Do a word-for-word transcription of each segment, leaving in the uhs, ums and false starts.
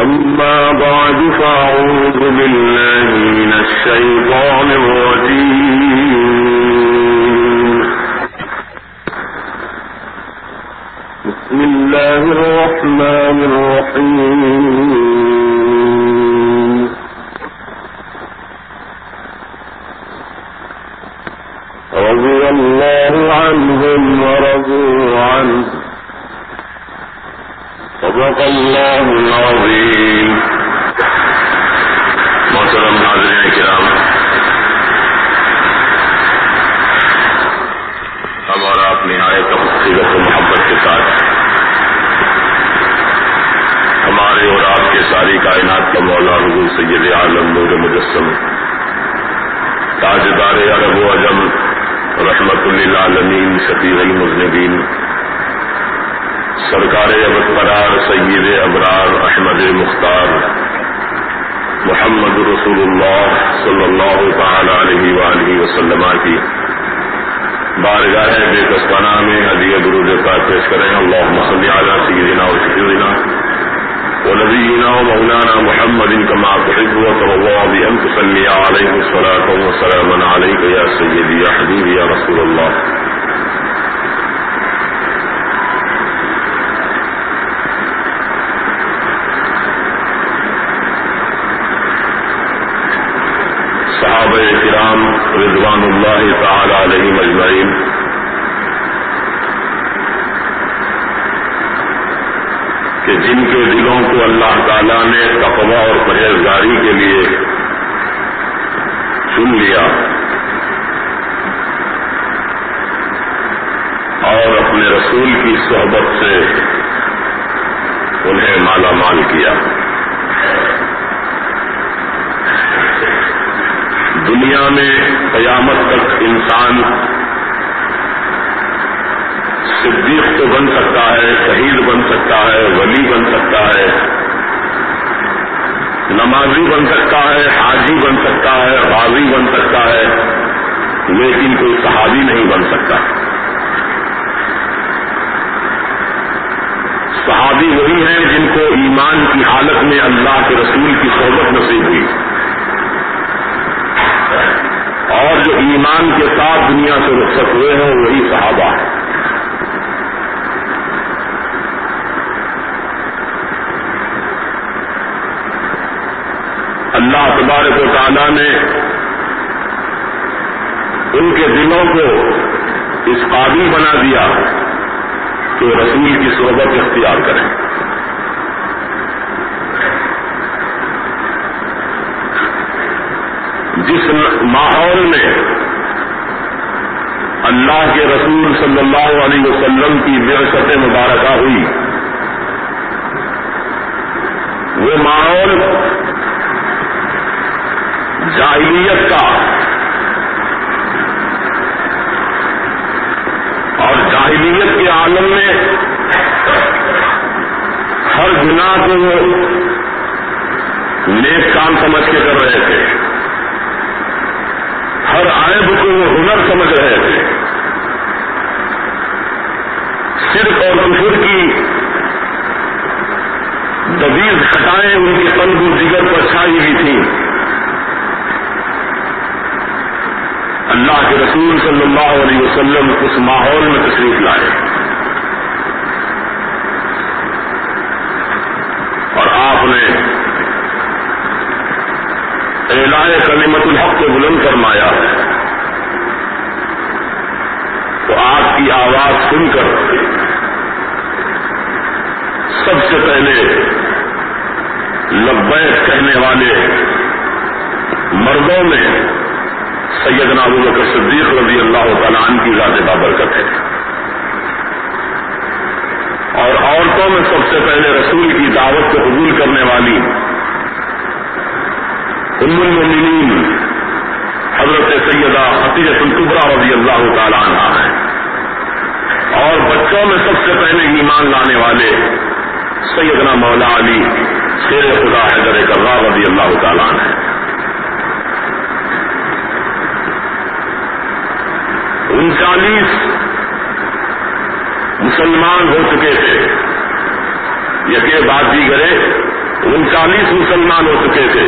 أما بعد فأعوذ بالله من الشيطان الرجيم بسم الله الرحمن الرحيم رضي الله عنهم ورضوا عنه صدق اللہ العظیم. محترم حاضرین کرام، ہمارا آپ نہایت خوبصورت و محبت کے ساتھ ہمارے اور آپ کے ساری کائنات کا مولا حضور سید عالم نور مجسم تاجدار عرب و عجم رحمت للعالمین شفیع المذنبین سرکار ابد قرار سید ابرار احمد مختار محمد رسول اللہ صلی اللہ تعالی علیہ وآلہ وسلم کی بارگاہ بے کس پناہ میں ہدیہ درود پاک پیش کریں. اللہم صلی علی سیدنا و شفیعنا و نبینا و مولانا محمد کما تحب و ترضى بأن تصلی علیہ الصلاة والسلام علیک یا سیدی یا حبیبی یا رسول اللہ. صحابہ کرام رضوان اللہ تعالی علیہم اجمعین کہ جن کے دلوں کو اللہ تعالی نے تقوی اور پرہیزگاری کے لیے چن لیا اور اپنے رسول کی صحبت سے انہیں مالا مال کیا. دنیا میں قیامت تک انسان صدیق تو بن سکتا ہے، شہید بن سکتا ہے، ولی بن سکتا ہے، نمازی بن سکتا ہے، حاجی بن سکتا ہے، غازی بن سکتا ہے، لیکن کوئی صحابی نہیں بن سکتا. صحابی وہی ہیں جن کو ایمان کی حالت میں اللہ کے رسول کی صحبت نصیب ہوئی اور جو ایمان کے ساتھ دنیا سے رخصت ہوئے ہیں وہی صحابہ ہیں. اللہ تبارک و تعالیٰ نے ان کے دلوں کو اس قابل بنا دیا کہ رسول کی صحبت اختیار کریں. جس ماحول میں اللہ کے رسول صلی اللہ علیہ وسلم کی بعثت مبارکہ ہوئی، وہ ماحول جاہلیت کا اور جاہلیت کے عالم میں ہر گناہ کو وہ نیک کام سمجھ کے کر رہے تھے، ہر عیب کو وہ ہنر سمجھ رہے تھے. شرک اور کفر کی دبیز خطائیں ان کے قلب و جگر پر چھائی ہوئی تھیں. اللہ کے رسول صلی اللہ علیہ وسلم اس ماحول میں تشریف لائے اور آپ نے اعلاء کلمت الحق کو بلند فرمایا. تو آپ کی آواز سن کر سب سے پہلے لبیک کہنے والے مردوں میں سیدنا ابوبکر صدیق رضی اللہ تعالیٰ عنہ کی ذات بابرکت ہے، اور عورتوں میں سب سے پہلے رسول کی دعوت کو قبول کرنے والی ام المؤمنین حضرت سیدہ خدیجہ الکبریٰ رضی اللہ تعالی عنہا ہیں، اور بچوں میں سب سے پہلے ایمان لانے والے سیدنا مولا علی شیر خدا حیدر کرار رضی اللہ تعالی عنہ ہیں. انچالیس مسلمان ہو چکے تھے، یکے بعد دیگرے انچالیس مسلمان ہو چکے تھے.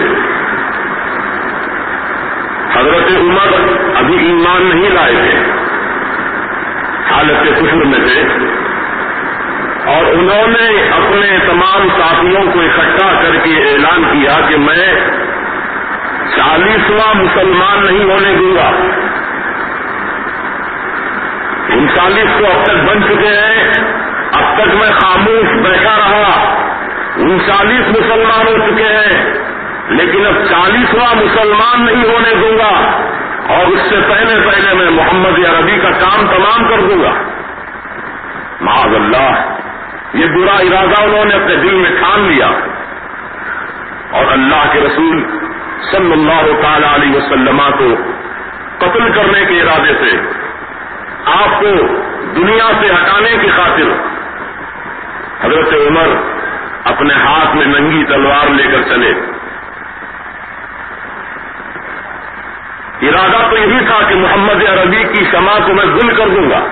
حضرت عمر ابھی ایمان نہیں لائے تھے، حالت کفر میں تھے، اور انہوں نے اپنے تمام ساتھیوں کو اکٹھا کر کے اعلان کیا کہ میں چالیسواں مسلمان نہیں ہونے دوں گا. انچالیس تو اب تک بن چکے ہیں، اب تک میں خاموش بیٹھا رہا. انچالیس مسلمان ہو چکے ہیں، لیکن اب چالیسواں مسلمان نہیں ہونے دوں گا، اور اس سے پہلے پہلے میں محمد عربی کا کام تمام کر دوں گا. معاذ اللہ، یہ برا ارادہ انہوں نے اپنے دل میں ٹھان لیا، اور اللہ کے رسول صلی اللہ تعالی علیہ وسلم کو قتل کرنے کے ارادے سے، آپ کو دنیا سے ہٹانے کی خاطر حضرت عمر اپنے ہاتھ میں ننگی تلوار لے کر چلے. ارادہ تو یہی تھا کہ محمد عربی کی شمع کو میں ذل کر دوں گا.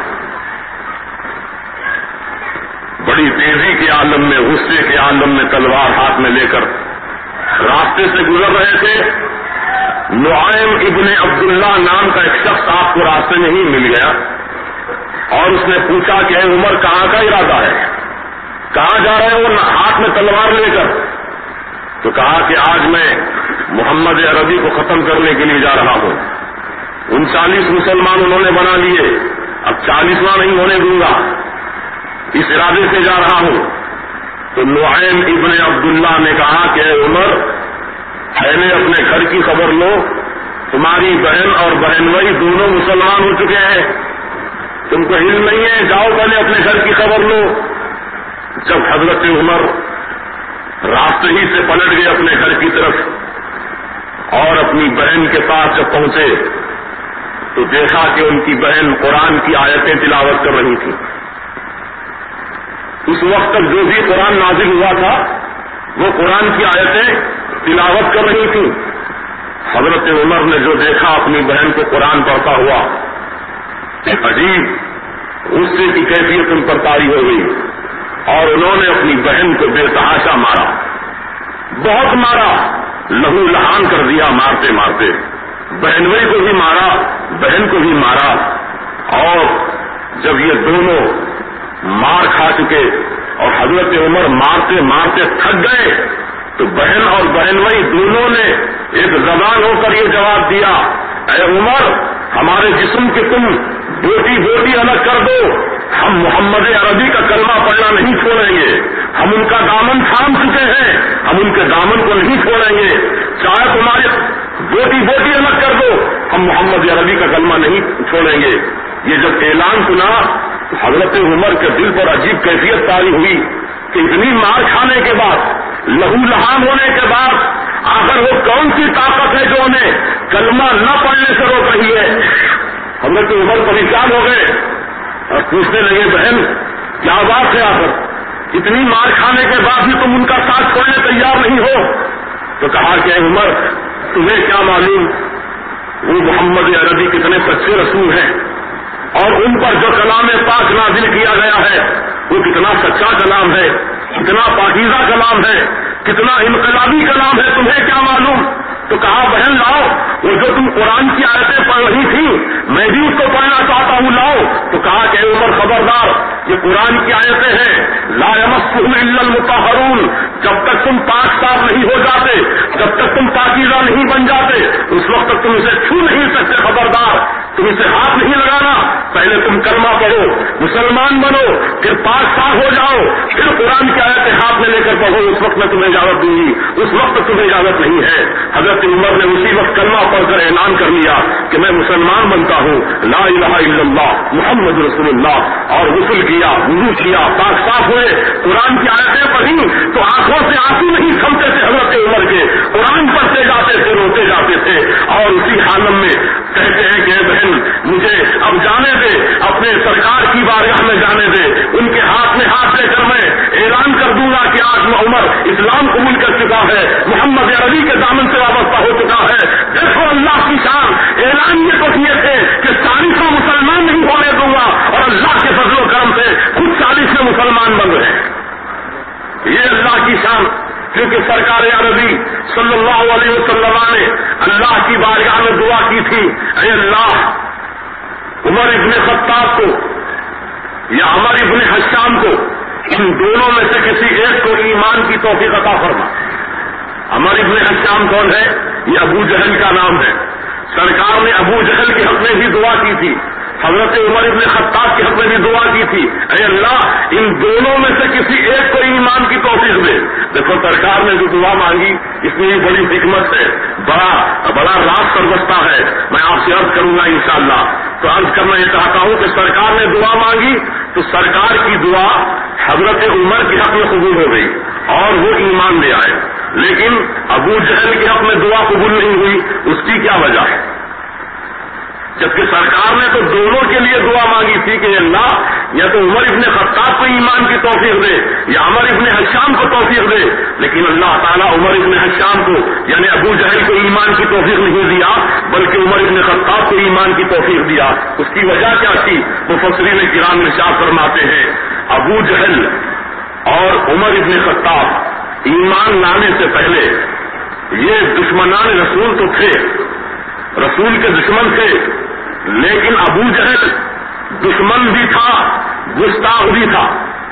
بڑی تیزی کے عالم میں، غصے کے عالم میں تلوار ہاتھ میں لے کر راستے سے گزر رہے تھے. نعیم ابن عبداللہ نام کا ایک شخص آپ کو راستے میں ہی مل گیا، اور اس نے پوچھا کہ اے عمر کہاں کا ارادہ ہے، کہاں جا رہے ہو ہاتھ میں تلوار لے کر؟ تو کہا کہ آج میں محمد عربی کو ختم کرنے کے لیے جا رہا ہوں. انچالیس مسلمان انہوں نے بنا لیے، اب چالیسواں نہیں ہونے دوں گا، اس ارادے سے جا رہا ہوں. تو نعیم ابن عبداللہ نے کہا کہ اے عمر، پہلے اپنے گھر کی خبر لو، تمہاری بہن اور بہنوئی دونوں مسلمان ہو چکے ہیں، تم کو علم نہیں ہے، جاؤ پہلے اپنے گھر کی خبر لو. جب حضرت عمر راستے ہی سے پلٹ گئے اپنے گھر کی طرف، اور اپنی بہن کے پاس جب پہنچے تو دیکھا کہ ان کی بہن قرآن کی آیتیں تلاوت کر رہی تھی. اس وقت تک جو بھی قرآن نازل ہوا تھا وہ قرآن کی آیتیں تلاوت کر رہی تھی. حضرت عمر نے جو دیکھا اپنی بہن کو قرآن پڑھتا ہوا، ایک عجیب غصے کی کیفیت ان پر طاری ہو گئی، اور انہوں نے اپنی بہن کو بے تحاشا مارا، بہت مارا، لہو لہان کر دیا مارتے مارتے. بہنوئی کو بھی مارا، بہن کو بھی مارا. اور جب یہ دونوں مار کھا چکے اور حضرت عمر مارتے مارتے تھک گئے تو بہن اور بہنوئی دونوں نے ایک زبان ہو کر یہ جواب دیا، اے عمر، ہمارے جسم کی تم بوٹی بوٹی الگ کر دو، ہم محمد عربی کا کلمہ پڑھنا نہیں چھوڑیں گے. ہم ان کا دامن تھام چکے ہیں، ہم ان کے دامن کو نہیں چھوڑیں گے. چاہے تمہارے بوٹی بوٹی الگ کر دو، ہم محمد عربی کا کلمہ نہیں چھوڑیں گے. یہ جب اعلان سنا تو حضرت عمر کے دل پر عجیب کیفیت طاری ہوئی کہ اتنی مار کھانے کے بعد، لہو لہان ہونے کے بعد، آخر وہ کون سی طاقت ہے جو انہیں کلمہ نہ پڑھنے سے روک رہی ہے. حضرت عمر پریشان ہو گئے اور پوچھنے لگے، بہن کیا بات ہے، آخر اتنی مار کھانے کے بعد بھی تم ان کا ساتھ چھوڑنے تیار نہیں ہو؟ تو کہا کہ عمر، تمہیں کیا معلوم وہ محمد عربی کتنے سچے رسول ہیں، اور ان پر جو کلام پاک نازل کیا گیا ہے وہ کتنا سچا کلام ہے، کتنا پاکیزہ کلام ہے، کتنا انقلابی کلام ہے، تمہیں کیا معلوم؟ تو کہا بہن لاؤ، وہ جو تم قرآن کی آیتیں پڑھ رہی تھی میں بھی اس کو پڑھنا چاہتا ہوں، لاؤ. تو کہا کہ عمر خبردار، یہ قرآن کی آیتیں ہیں، لا یمسہ الا المطہرون، جب تک تم پاک صاف نہیں ہو جاتے، جب تک تم پاکیزہ نہیں بن جاتے، اس وقت تک تم اسے چھو نہیں سکتے. خبردار، تم اسے ہاتھ نہیں لگانا، پہلے تم کلمہ پڑھو، مسلمان بنو، پھر پاک صاف ہو جاؤ، پھر قرآن کی آیتیں ہاتھ میں لے کر پڑھو، اس وقت میں تمہیں اجازت دوں گی، اس وقت تمہیں اجازت نہیں ہے. حضرت عمر نے اسی وقت کلمہ پڑھ کر اعلان کر لیا کہ میں مسلمان بنتا ہوں، لا الہ الا اللہ محمد رسول اللہ، اور غسل کیا، وضو کیا، پاک صاف ہوئے، قرآن کی آیتیں پڑھی تو آنکھوں سے آنسو نہیں تھمتے تھے حضرت عمر کے، قرآن پڑھتے جاتے تھے، روتے جاتے تھے، اور اسی حالم میں کہتے ہیں کہ بہن مجھے اب جانے دے، اپنے سرکار کی بارگاہ میں جانے دے، ان کے ہاتھ میں ہاتھ لے کر میں اعلان کر دوں گا کہ آج عمر اسلام قبول کر چکا ہے، محمد عربی کے دامن سے وابستہ ہو چکا ہے. دیکھو اللہ کی شان، اعلان یہ تو کیے تھے کہ چالیسوں مسلمان نہیں ہونے دوں گا، اور اللہ کے فضل و کرم سے خود چالیس میں مسلمان بن رہے ہیں. یہ اللہ کی شان. پھر کیونکہ سرکار عربی صلی اللہ علیہ وسلم نے اللہ کی بارگاہ میں دعا کی تھی، اے اللہ عمر ابن خطاب کو یا عمر ابن حشام کو، ان دونوں میں سے کسی ایک کو ایمان کی توفیق عطا فرما۔ عمر ابن حشام کون ہے؟ یہ ابو جہل کا نام ہے۔ سرکار نے ابو جہل کے حق میں بھی دعا کی تھی، حضرت عمر ابن خطاب کے حق میں بھی دعا کی تھی، اے اللہ ان دونوں میں سے کسی ایک کو ایمان کی توفیق دے۔ دیکھو سرکار نے جو دعا مانگی اس میں بڑی حکمت ہے، بڑا بڑا راز سربستہ ہے، میں آپ سے عرض کروں گا انشاءاللہ۔ تو عرض کرنا یہ چاہتا ہوں کہ سرکار نے دعا مانگی تو سرکار کی دعا حضرت عمر کے حق میں قبول ہو گئی اور وہ ایمان لے آئے، لیکن ابو جہل کے حق میں دعا قبول نہیں ہوئی۔ اس کی کیا وجہ ہے؟ جبکہ سرکار نے تو دونوں کے لیے دعا مانگی تھی کہ اللہ یا تو عمر ابن خطاب کو ایمان کی توفیق دے یا عمر ابن حشام کو توفیق دے، لیکن اللہ تعالیٰ عمر ابن حشام کو یعنی ابو جہل کو ایمان کی توفیق نہیں دیا بلکہ عمر ابن خطاب کو ایمان کی توفیق دیا۔ اس کی وجہ کیا تھی؟ مفسرین کرام ارشاد فرماتے ہیں ابو جہل اور عمر ابن خطاب ایمان لانے سے پہلے یہ دشمنان رسول تو تھے، رسول کے دشمن تھے، لیکن ابو جہل دشمن بھی تھا، گستاخ بھی تھا،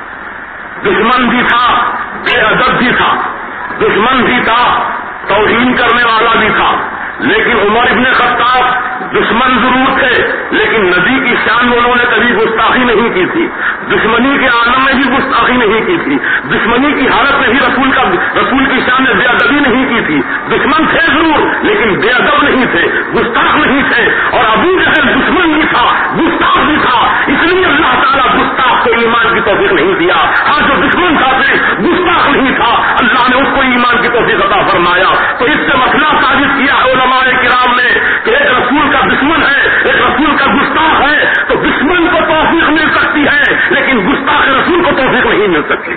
دشمن بھی تھا، بے ادب بھی تھا، دشمن بھی تھا، توہین کرنے والا بھی تھا۔ لیکن عمر ابن خطاب دشمن ضرور تھے لیکن نبی کی شان میں انہوں نے کبھی گستاخی نہیں کی تھی، دشمنی کے عالم میں بھی گستاخی نہیں کی تھی، دشمنی کی حالت میں بھی رسول کا رسول کی شان میں بے ادبی نہیں کی تھی۔ دشمن تھے ضرور لیکن بے ادب نہیں تھے، گستاخ نہیں تھے، اور ابو جہل دشمن بھی تھا، گستاخ بھی تھا، اس لیے اللہ تعالیٰ گستاخ کو ایمان کی توفیق نہیں دیا۔ ہاں جو دشمن تھا پھر گستاخ نہیں تھا، اللہ نے اس کو ایمان کی توفیق عطا فرمایا۔ تو اس سے مسئلہ ثابت کیا ہے علماء کرام نے کہ ایک رسول کا دشمن ہے، ایک رسول کا گستاخ ہے، تو دشمن کو توفیق مل سکتی ہے لیکن گستاخ رسول کو توفیق نہیں مل سکتی۔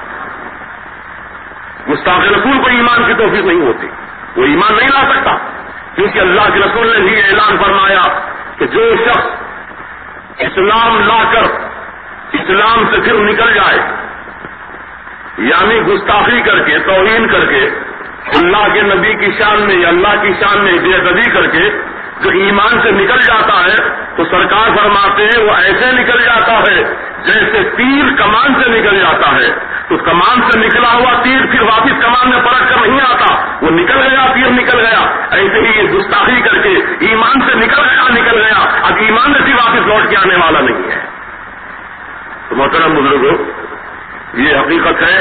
گستاخ رسول کو ایمان کی توفیق نہیں ہوتی، وہ ایمان نہیں لا سکتا، کیونکہ اللہ کے رسول نے بھی اعلان فرمایا کہ جو شخص اسلام لا کر اسلام سے پھر نکل جائے، یعنی گستاخی کر کے توہین کر کے اللہ کے نبی کی شان میں یا اللہ کی شان میں بے ادبی کر کے جو ایمان سے نکل جاتا ہے تو سرکار فرماتے ہیں وہ ایسے نکل جاتا ہے جیسے تیر کمان سے نکل جاتا ہے۔ تو کمان سے نکلا ہوا تیر پھر واپس کمان میں پلٹ کر نہیں آتا، وہ نکل گیا، تیر نکل گیا۔ ایسے ہی یہ گستاخی کر کے ایمان سے نکل گیا نکل گیا اب ایمان سے واپس لوٹ کے آنے والا نہیں ہے۔ تو محترم بزرگوں، یہ حقیقت ہے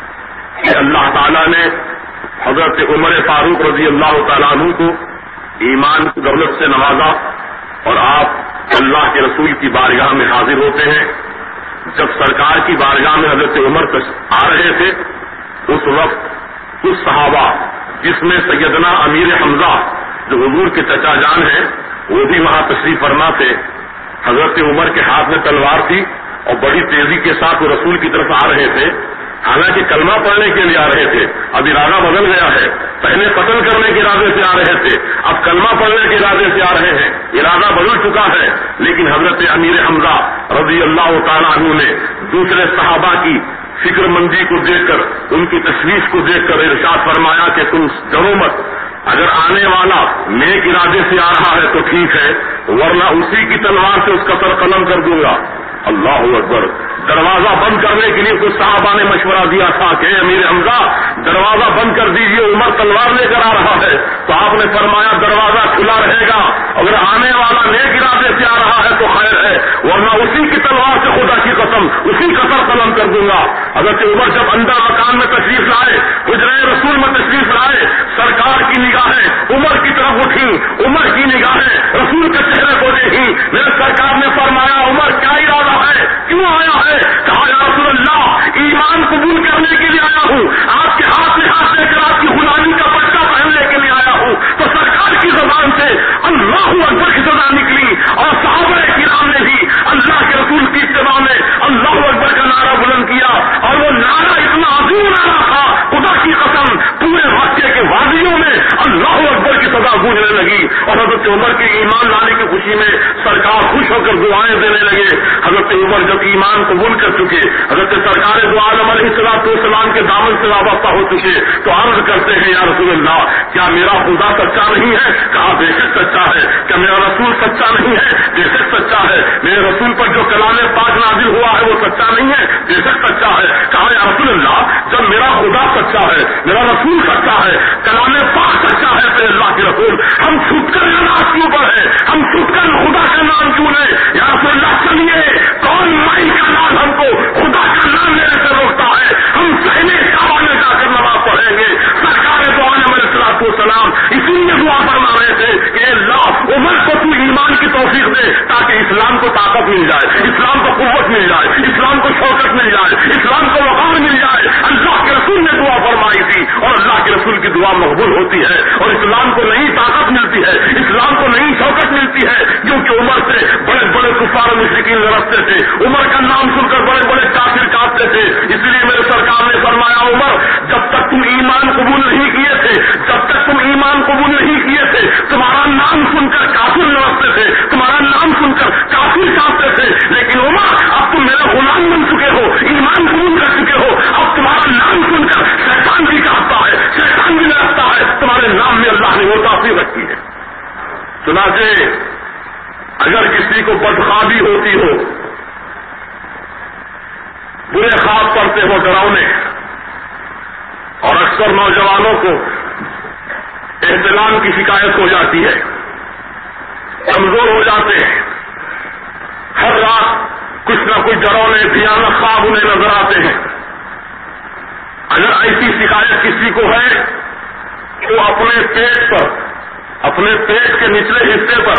کہ اللہ تعالیٰ نے حضرت عمر فاروق رضی اللہ تعالیٰ عنہ کو ایمان کی دولت سے نوازا، اور آپ اللہ کے رسول کی بارگاہ میں حاضر ہوتے ہیں۔ جب سرکار کی بارگاہ میں حضرت عمر آ رہے تھے اس وقت کچھ صحابہ جس میں سیدنا امیر حمزہ جو حضور کے چچا جان ہیں وہ بھی وہاں تشریف فرما تھے۔ حضرت عمر کے ہاتھ میں تلوار تھی اور بڑی تیزی کے ساتھ وہ رسول کی طرف آ رہے تھے، حالانکہ کلمہ پڑھنے کے لیے آ رہے تھے، اب ارادہ بدل گیا ہے، پہلے قتل کرنے کے ارادے سے آ رہے تھے، اب کلمہ پڑھنے کے ارادے سے آ رہے ہیں، ارادہ بدل چکا ہے۔ لیکن حضرت امیر حمزہ رضی اللہ تعالیٰ عنہ نے دوسرے صحابہ کی فکر مندی کو دیکھ کر، ان کی تشویش کو دیکھ کر ارشاد فرمایا کہ تم ڈرو مت، اگر آنے والا نیک ارادے سے آ رہا ہے تو ٹھیک ہے، ورنہ اسی کی تلوار سے اس کا سر قلم کر دوں گا۔ اللہ اکبر۔ دروازہ بند کرنے کے لیے کچھ صحابہ نے مشورہ دیا تھا کہ امیر حمزہ دروازہ بند کر دیجئے، عمر تلوار لے کر آ رہا ہے، تو آپ نے فرمایا دروازہ کھلا رہے گا، اگر آنے والا نیک ارادے سے آ رہا ہے تو خیر ہے، ورنہ اسی کی تلوار سے خدا کی قسم اسی کا سر قلم کر دوں گا۔ حضرت عمر جب اندر مکان میں تشریف لائے، حجرہ رسول میں تشریف لائے، سرکار کی نگاہیں عمر کی طرف اٹھی، عمر کی نگاہیں رسول کے چہرے کو دیکھی۔ میرے سرکار نے فرمایا عمر کیا ارادہ ہے، کیوں آیا ہے؟ کہا یا رسول اللہ ایمان قبول کرنے کے لیے آیا ہوں، آپ کے ہاتھ میں ہاتھ لے کر آپ کی غلامی کا بچہ پہننے کے لیے آیا ہوں۔ تو سرکار کی زبان سے اللہ اکبر کی صدا نکلی اور صحابہ کرام نے بھی اللہ کے رسول کی اتباع میں اللہ اکبر کا نعرہ بلند کیا، اور وہ نعرہ اتنا عظیم نعرہ تھا خدا کی قسم پورے مکے کے وادیوں میں اللہ اکبر کی صدا گونجنے لگی، اور حضرت حضرت عمر کے ایمان لانے کی خوشی میں سرکار خوش ہو کر دعائیں دینے لگے. حضرت عمر جب ایمان قبول کر چکے, حضرت سرکار دو عالم علیہ الصلوۃ والسلام کے دامن سے وابستہ ہو چکے, تو عرض کرتے ہیں یا رسول اللہ کیا میرا خدا سچا نہیں ہے؟ کہا بے شک سچا ہے. کیا میرا رسول سچا نہیں ہے؟ بے شک سچا ہے. میرے رسول پر جو کلام پاک نازل ہوا ہے وہ سچا نہیں ہے؟ بے شک سچا ہے. کہا یا رسول اللہ جب میرا خدا سچا ہے, میرا رسول سچا ہے, کلام پاک سچا ہے, تو اللہ کے رسول ہم چھپ کر نماز کیوں پڑھے, ہم چھپ کر خدا کا نام کیوں لیں؟ یا رسول اللہ چلیے کون مائی کا نام ہم کو خدا کا نام لینے سے روکتا ہے؟ ہم سہنے کعبہ میں جا کر نماز پڑھیں گے. سرکار دو عالم علیہ الصلوۃ والسلام اسی لیے دعا فرما رہے تھے کہ اللہ عمر کو تو ایمان کی توفیق دے تاکہ اسلام کو طاقت مل جائے, اسلام کو قوت مل جائے, اسلام کو شوکت مل جائے, اسلام کو وقار مل جائے. اللہ کے رسول نے دعا فرمائی تھی اور اللہ کے رسول کی دعا مقبول ہوتی ہے اور اسلام کو نئی طاقت ملتی ہے, اسلام کو نئی شوکت ملتی ہے. کیونکہ عمر سے بڑے بڑے کفار و مشرکین لڑتے تھے, عمر کا نام سن کر بڑے بڑے کافر کاپتے تھے. اس لیے میرے سرکار نے فرمایا عمر جب تک تم ایمان قبول نہیں کیے تھے, جب تک تم ایمان قبول نہیں کیے تھے تمہارا نام سن کر کافر لڑتے تھے, تمہارا نام سن کر کافر کاپتے تھے. لیکن عمر اب تم میرے غلام بن چکے ہو, ایمان قبول کر چکے ہو, اب تمہارا نام سن کر شیطان بھی کاپتا ہے, شیطان بھی لڑتا ہے. تمہارے نام میں اللہ نے وہ تاثیر رکھی ہے. چنانچہ اگر کسی کو بدخوابی ہوتی ہو, برے خواب پڑتے ہو ڈراؤنے, اور اکثر نوجوانوں کو احتلام کی شکایت ہو جاتی ہے, کمزور ہو جاتے ہیں, ہر رات کچھ نہ کچھ ڈراؤنے بھیانک خواب انہیں نظر آتے ہیں. اگر ایسی شکایت کسی کو ہے تو اپنے پیٹ پر, اپنے پیٹ کے نچلے حصے پر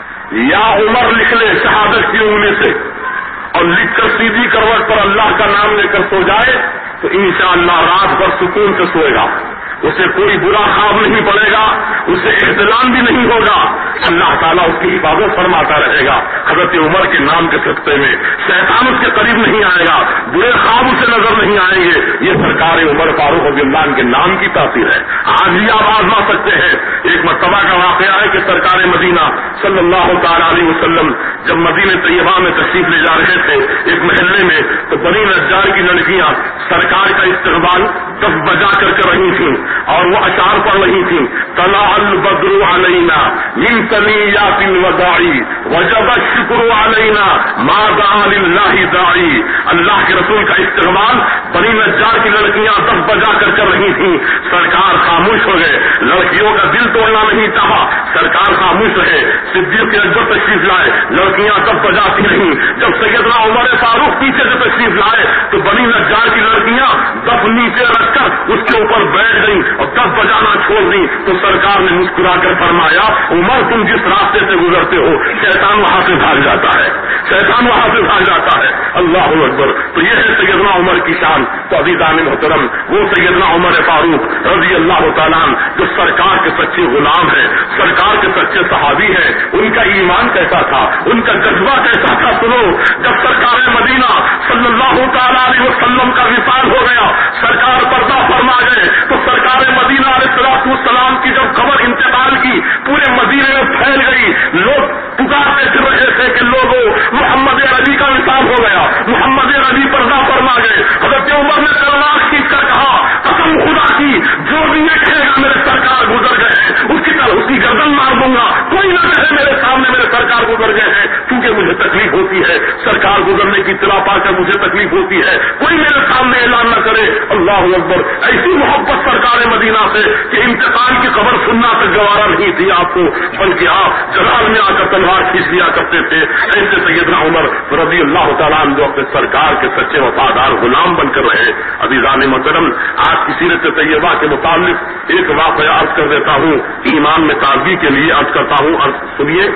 یا عمر لکھ لے شہادت کی انگلی سے, اور لکھ کر سیدھی کروٹ پر اللہ کا نام لے کر سو جائے تو انشاءاللہ رات بھر سکون سے سوئے گا. اسے کوئی برا خواب نہیں پڑے گا, اسے احتلام بھی نہیں ہوگا, اللہ تعالیٰ اس کی حفاظت فرماتا رہے گا. حضرت عمر کے نام کے صدقے میں شیطان اس کے قریب نہیں آئے گا, برے خواب اسے نظر نہیں آئیں گے. یہ سرکار عمر فاروق رضی اللہ عنہ کے نام کی تاثیر ہے. آج بھی آپ آزما سکتے ہیں. ایک مرتبہ کا واقعہ ہے کہ سرکار مدینہ صلی اللہ تعالی علیہ وسلم جب مدینہ طیبہ میں تشریف لے جا رہے تھے ایک محلے میں, تو بنی نجار کی لڑکیاں سرکار کا استقبال دف بجا کر کر رہی تھیں اور وہ اشعار پڑھ رہی تھیں. طلع البدر علینا من ثنیات الوداع وجب الشکر علینا ما دعا للہ داعی. اللہ کے رسول کا استقبال بنی نجار کی لڑکیاں دف بجا کر کر رہی تھیں. سرکار خاموش ہو گئے, لڑکیوں کا دل توڑنا نہیں چاہا, سرکار خاموش رہے. صدیق اکبر تشریف لائے, لڑکیاں دف بجاتی رہیں. جب سیدنا عمر فاروق پیچھے سے تشریف لائے تو بنی نجار کی لڑکیاں دف نیچے رکھ کر اس کے اوپر بیٹھ گئی اور دف بجانا چھوڑ دی. تو سرکار نے مسکرا کر فرمایا عمر تم جس راستے سے گزرتے ہو شیطان وہاں سے بھاگ جاتا ہے, شیطان وہاں سے بھاگ جاتا ہے. اللہ اکبر. تو یہ ہے سیدنا عمر کی شان. تو عزیزان محترم وہ سیدنا عمر فاروق رضی اللہ تعالیٰ جو سرکار کے سچے غلام ہیں, سرکار کے سچے صحابی ہیں, ان کا ایمان کیسا تھا, ان کا جذبہ کیسا تھا. سنو, جب سرکار مدینہ صلی اللہ تعالیٰ علیہ وسلم کا وصال ہو گیا, سرکار پردہ فرما گئے, تو سرکار مدینہ علیہ الصلوۃ والسلام کی جب خبر انتقال کی پورے مدینے میں پھیل گئی, لوگ پکارتے پھر رہے تھے کہ لوگوں محمد عربی کا وصال ہو گیا, محمد عربی پردہ فرما گئے. حضرت عمر نے تلوار کھینچ کر کہا قسم خدا کی جو بھی یہ کہے گا میرے سرکار گزر گئے ہیں اس کی طرح اس کی گردن مار دوں گا. کوئی نہ کہے میرے سامنے میرے سرکار گزر گئے ہیں, کیونکہ مجھے تکلیف ہوتی ہے, سرکار گزرنے کی اطلاع پا کر مجھے تکلیف ہوتی ہے. کوئی میرے سامنے اعلان نہ کرے. اللہ اکبر. ایسی محبت سرکار مدینہ سے کہ انتقال کی خبر سننا تک گوارا نہیں تھی آپ کو, بلکہ آپ جلال میں آ کر تلوار کھینچ لیا کرتے تھے. ایسے سیدنا عمر رضی اللہ تعالیٰ عنہ جو اپنے سرکار کے سچے وفادار غلام بن کر رہے. عزیزان محترم آج کی سیرت طیبہ کے متعلق ایک واقعہ عرض کر دیتا ہوں, ایمان میں تازگی کے لیے عرض کرتا ہوں. عرض سنیے.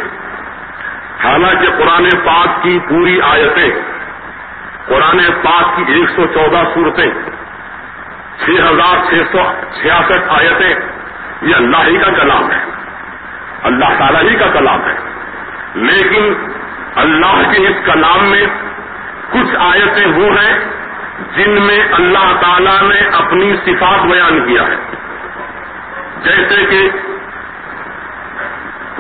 حالانکہ قرآن پاک کی پوری آیتیں, قرآن پاک کی ایک سو چودہ صورتیں, چھ ہزار چھ سو چھیاسٹھ آیتیں, یہ اللہ ہی کا کلام ہے, اللہ تعالیٰ ہی کا کلام ہے. لیکن اللہ کے اس کلام میں کچھ آیتیں وہ ہیں جن میں اللہ تعالیٰ نے اپنی صفات بیان کیا ہے. جیسے کہ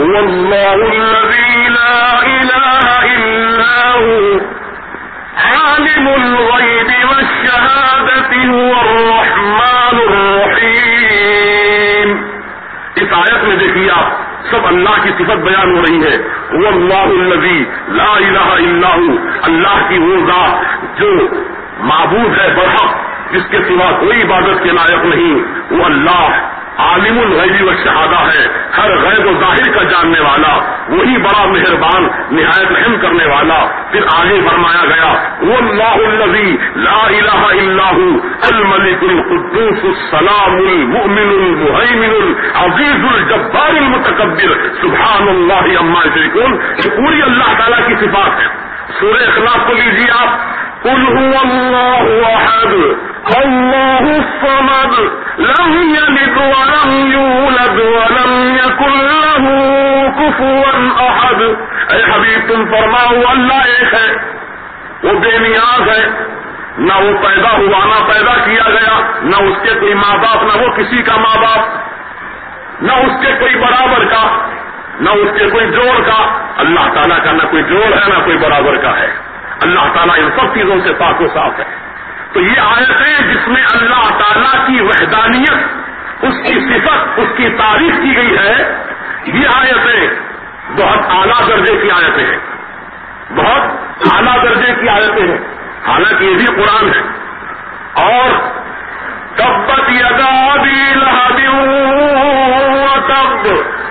واللہ الذی لا الہ الا هو عالم الغیب والشہادۃ هو الرحمن الرحیم. اس آیت میں دیکھیے آپ سب اللہ کی صفت بیان ہو رہی ہے. واللہ الذی لا الہ الا هو, اللہ کی وہ ذات جو معبود ہے برحق, جس کے سوا کوئی عبادت کے لائق نہیں, وہ اللہ عالم الغیب والشہادہ ہے, ہر غیب و ظاہر کا جاننے والا, وہی بڑا مہربان نہایت رحم کرنے والا. پھر آگے فرمایا گیا واللہ الذی لا الہ الا هو الملک القدوس السلام المؤمن المہیمن العزیز الجبار المتکبر سبحان اللہ عما یشرکون. یہ پوری اللہ تعالیٰ کی صفات ہے. سورہ اخلاص کو لیجیے آپ. قل هو اللہ احد اللہ الصمد لم یلد ولم یولد ولم یکن له کفوا احد. اے حبیب تم فرماؤ اللہ ایک ہے, وہ بے نیاز ہے, نہ وہ پیدا ہوا نہ پیدا کیا گیا, نہ اس کے کوئی ماں باپ نہ وہ کسی کا ماں باپ, نہ اس کے کوئی برابر کا نہ اس کے کوئی جوڑ کا. اللہ تعالیٰ کا نہ کوئی جوڑ ہے نہ کوئی برابر کا ہے. اللہ تعالیٰ ان سب چیزوں سے پاک و صاف ہے. تو یہ آیتیں جس میں اللہ تعالیٰ کی وحدانیت, اس کی صفت, اس کی تعریف کی گئی ہے, یہ آیتیں بہت اعلیٰ درجے کی آیتیں ہیں, بہت اعلیٰ درجے کی آیتیں ہیں. حالانکہ یہ بھی قرآن ہے. اور تبت یدا ابی لہب وتب,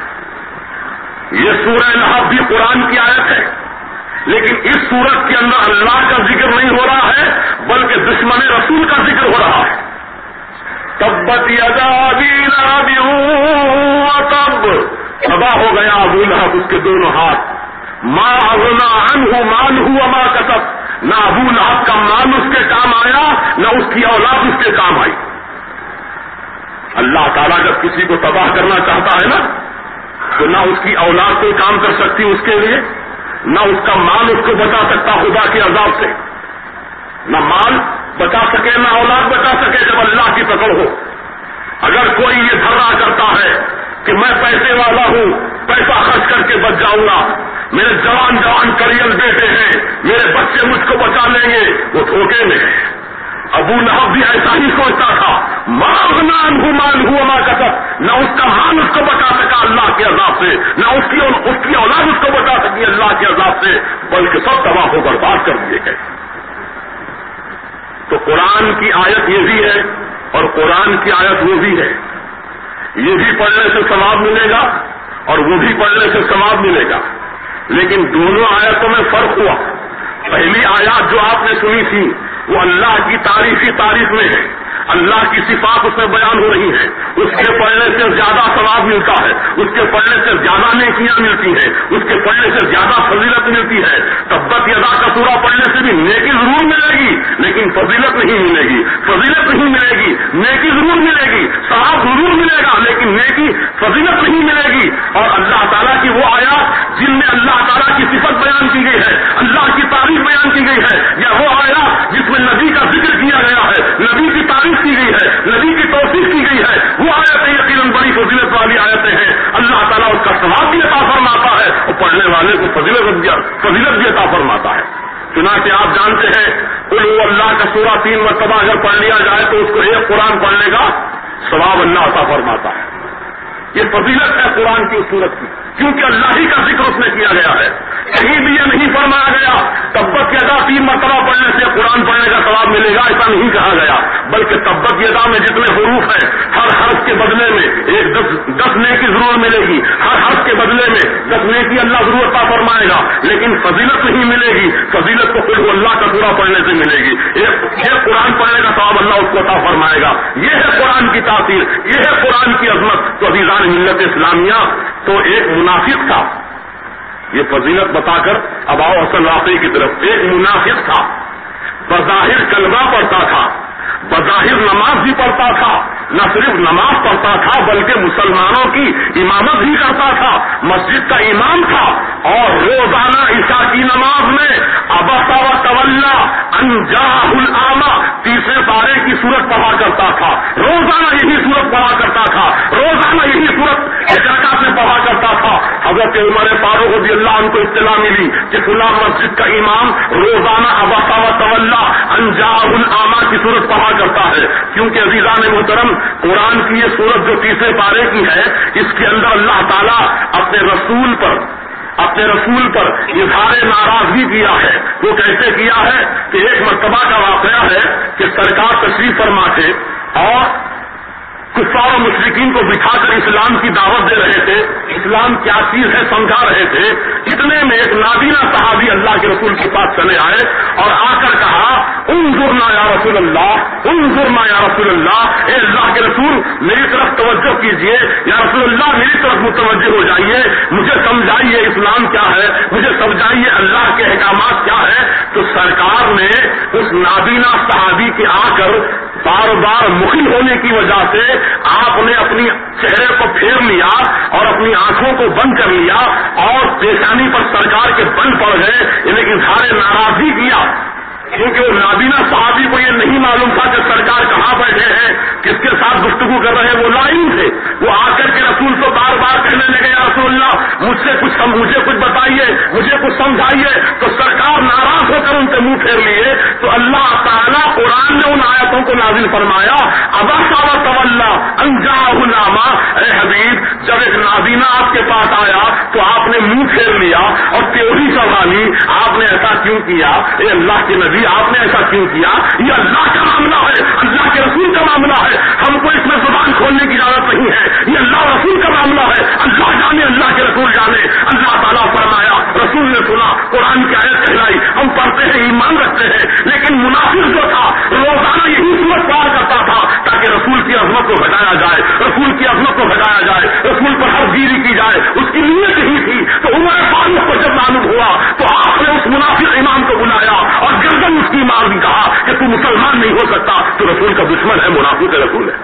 یہ سورہ لہب بھی قرآن کی آیت ہے, لیکن اس صورت کے اندر اللہ کا ذکر نہیں ہو رہا ہے بلکہ دشمن رسول کا ذکر ہو رہا ہے. تبت یدا ابی لہب وتب, تباہ ہو گیا ابو لہب, اس کے دونوں ہاتھ. ما اغنی عنہ مالہ وما کسب, نہ ابو لہب کا مال اس کے کام آیا نہ اس کی اولاد اس کے کام آئی. اللہ تعالیٰ جب کسی کو تباہ کرنا چاہتا ہے نا تو نہ اس کی اولاد کوئی کام کر سکتی اس کے لیے, نہ اس کا مال اس کو بچا سکتا خدا کے عذاب سے. نہ مال بچا سکے نہ اولاد بچا سکے جب اللہ کی پکڑ ہو. اگر کوئی یہ دھرنا کرتا ہے کہ میں پیسے والا ہوں, پیسہ خرچ کر کے بچ جاؤں گا, میرے جوان جوان کریل بیٹے ہیں, میرے بچے مجھ کو بچا لیں گے, وہ دھوکے میں ہے. ابو لہب بھی ایسا ہی سوچتا تھا. ما اغنی عنہ مالہ وما کسب, نہ اس کا مال اس کو بچا سکا اللہ کے عذاب سے, نہ اس کی اس کی اولاد اس کو بچا سکی اللہ کے عذاب سے, بلکہ سب تباہ و برباد کر دیے گئے. تو قرآن کی آیت یہ بھی ہے اور قرآن کی آیت وہ بھی ہے. یہ بھی پڑھنے سے ثواب ملے گا اور وہ بھی پڑھنے سے ثواب ملے گا, لیکن دونوں آیتوں میں فرق ہوا. پہلی آیات جو آپ نے سنی تھی وہ اللہ کی تعریفی تعریف میں ہے, اللہ کی صفات اس میں بیان ہو رہی ہیں. اس کے پڑھنے سے زیادہ ثواب ملتا ہے, اس کے پڑھنے سے زیادہ نیکیاں ملتی ہیں, اس کے پڑھنے سے زیادہ فضیلت ملتی ہے. تبت یدا کا سورہ پڑھنے سے بھی نیکی ضرور ملے گی لیکن فضیلت نہیں ملے گی. فضیلت نہیں ملے گی, نیکی ضرور ملے گی, ثواب ضرور ملے گا لیکن نیکی فضیلت نہیں ملے گی. اور اللہ تعالیٰ کی وہ آیات جن میں اللہ تعالیٰ کی صفت بیان کی گئی ہے, اللہ کی تعریف بیان کی گئی ہے, یا وہ آیات جس میں نبی کا ذکر کیا گیا ہے, نبی کی تعریف کی گئی ہے, نبی کی توصیف کی گئی ہے, وہ آیتیں یقیناً بڑی فضیلت والی آیتیں ہیں. اللہ تعالیٰ اس کا ثواب بھی عطا فرماتا ہے اور پڑھنے والے کو فضیلت فضیلت بھی عطا فرماتا ہے. چنانچہ آپ جانتے ہیں قل هو اللہ کا سورہ تین مرتبہ اگر پڑھ لیا جائے تو اس کو ایک قرآن پڑھنے کا ثواب اللہ عطا فرماتا ہے. یہ فضیلت ہے قرآن کی اس سورت کی, کیونکہ اللہ ہی کا ذکر اس میں کیا گیا ہے. کہیں بھی یہ نہیں فرمایا گیا تبت یدا تین مرتبہ پڑھنے سے قرآن پڑھنے کا ثواب ملے گا, ایسا نہیں کہا گیا. بلکہ تبت یدا میں جتنے حروف ہیں ہر حرف کے بدلے میں ایک دس دس نیکی ضرور ملے گی, ہر حرف کے بدلے میں دس نیکی اللہ ضرور عطا فرمائے گا, لیکن فضیلت نہیں ملے گی. فضیلت کو خود اللہ کا سورہ پڑھنے سے ملے گی. ایک قرآن پڑھنے کا ثواب اللہ اس کو عطا فرمائے گا. یہ ہے قرآن کی تاثیر, یہ ہے قرآن کی عظمت. تو عزیزان ملت اسلامیہ, تو ایک منافق تھا, یہ فضیلت بتا کر اب آؤ اصل واقعی کی طرف. ایک منافق تھا, بظاہر کلمہ پڑھتا تھا, بظاہر نماز بھی پڑھتا تھا, نہ صرف نماز پڑھتا تھا بلکہ مسلمانوں کی امامت بھی کرتا تھا, مسجد کا امام تھا, اور روزانہ عشاء کی نماز میں ابس و تولا ان جاءہ الاعمی تیسرے پارے کی سورت پڑھا کرتا تھا، روزانہ یہی سورت پڑھا کرتا تھا، روزانہ یہی سورت ایک رکعت میں پڑھا کرتا تھا۔ حضرت عمر فاروق رضی اللہ عنہ کو اطلاع ملی کہ فلاں مسجد کا امام روزانہ ابس و تولا ان جاءہ الاعمی کی سورت پڑھا کرتا ہے، کیونکہ عزیزان محترم قرآن کی یہ سورت جو تیسرے پارے کی ہے، اس کے اندر اللہ تعالیٰ اپنے رسول پر اپنے رسول پر اظہار ناراضگی کیا ہے۔ وہ کیسے کیا ہے کہ ایک مرتبہ کا واقعہ ہے کہ سرکار تشریف فرما تھے اور کفار و مشرکین کو بٹھا کر اسلام کی دعوت دے رہے تھے، اسلام کیا چیز ہے سمجھا رہے تھے۔ اتنے میں ایک نابینا صحابی اللہ کے رسول کے پاس چلے آئے اور آ کر کہا انظرنا یا رسول اللہ، انظرنا یا رسول اللہ، اے اللہ کے رسول میری طرف توجہ کیجئے، یا رسول اللہ میری طرف متوجہ ہو جائیے، مجھے سمجھائیے اسلام کیا ہے، مجھے سمجھائیے اللہ کے احکامات کیا ہے۔ تو سرکار نے اس نابینا صحابی کے آ کر بار بار مخی ہونے کی وجہ سے آپ نے اپنی چہرے کو پھیر لیا اور اپنی آنکھوں کو بند کر لیا اور پیشانی پر سرکار کے بند پڑ گئے، انہیں اظہار ناراضگی کیا، کیونکہ وہ نابینا صحابی کو یہ نہیں معلوم تھا کہ سرکار کہاں بیٹھے ہیں، کس کے ساتھ گفتگو کر رہے ہیں۔ وہ لائن تھے، وہ آ کر کے رسول کو بار بار کہنے لگے یا رسول اللہ مجھ سے کچھ مجھے کچھ بتائیے، مجھے کچھ سمجھائیے۔ تو سرکار ناراض ہو کر ان سے منہ پھیر لیے۔ تو اللہ تعالیٰ قرآن نے ان آیتوں کو نازل فرمایا ابس و تولا ان جاءہ الاعمی، اے حبیب جب ایک نابینا آپ کے پاس آیا تو آپ نے منہ پھیر لیا اور تیوری چڑھا لی، آپ نے ایسا کیوں کیا؟ اے اللہ کے نبی آپ نے ایسا کیوں کیا؟ یہ اللہ کا معاملہ ہے، اللہ کے رسول کا معاملہ ہے، ہم کو اس میں زبان کھولنے کی اجازت نہیں ہے، یہ اللہ رسول کا معاملہ ہے، اللہ جانے اللہ کے رسول جانے۔ اللہ تعالیٰ فرمایا، رسول نے سنا، قرآن کی آیت کہلائی، ہم پڑھتے ہیں ایمان رکھتے ہیں، لیکن منافق جو تھا روزانہ یہی صورت پڑھا کرتا تھا تاکہ رسول کی عظمت کو گھٹایا جائے، رسول کی عظمت کو گھٹایا جائے، رسول پر ہر گیری کی جائے، اس کی نیت ہی تھی۔ تو عمر فاروق کو جب معلوم ہوا تو آپ نے اس منافق امام کو بلایا اور گردن اس کی مار دی، کہا کہ تو مسلمان نہیں ہو سکتا، تو رسول کا دشمن ہے، منافق رسول ہے۔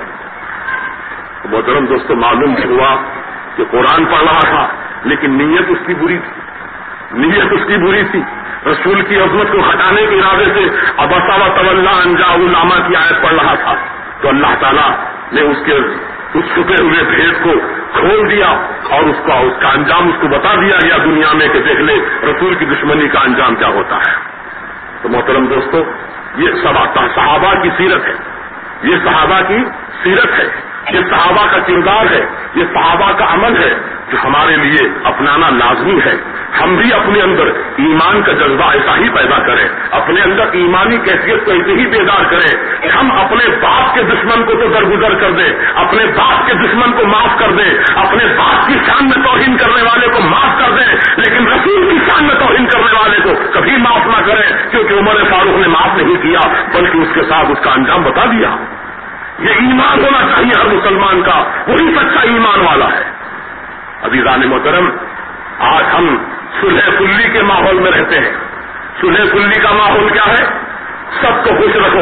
محترم دوستو معلوم ہوا کہ قرآن پڑھ رہا تھا لیکن نیت اس کی بری تھی، نیت اس کی بری تھی، رسول کی عظمت کو ہٹانے کے ارادے سے ابس و تولا ان جاءہ الاعمی کی آیت پڑھ رہا تھا۔ تو اللہ تعالیٰ نے اس کے اس چھپے ہوئے بھید کو کھول دیا اور اس کا اس کا انجام اس کو بتا دیا گیا دنیا میں کہ دیکھ لے رسول کی دشمنی کا انجام کیا ہوتا ہے۔ تو محترم دوستو یہ صحابہ کی سیرت ہے، یہ صحابہ کی سیرت ہے، یہ صحابہ کا کردار ہے، یہ صحابہ کا عمل ہے جو ہمارے لیے اپنانا لازمی ہے۔ ہم بھی اپنے اندر ایمان کا جذبہ ایسا ہی پیدا کریں، اپنے اندر ایمانی کیفیت کو ایسے ہی بیدار کریں کہ ہم اپنے باپ کے دشمن کو تو درگزر کر دیں، اپنے باپ کے دشمن کو معاف کر دیں، اپنے باپ کی شان میں توہین کرنے والے کو معاف کر دیں، لیکن رسول کی شان میں توہین کرنے والے کو کبھی معاف نہ کریں، کیونکہ عمر فاروق نے معاف نہیں کیا بلکہ اس کے ساتھ اس کا انجام بتا دیا۔ یہ ایمان ہونا چاہیے ہر مسلمان کا، وہی سچا ایمان والا ہے۔ عزیزان محترم، آج ہم صلح کلی کے ماحول میں رہتے ہیں۔ صلح کلی کا ماحول کیا ہے؟ سب کو خوش رکھو،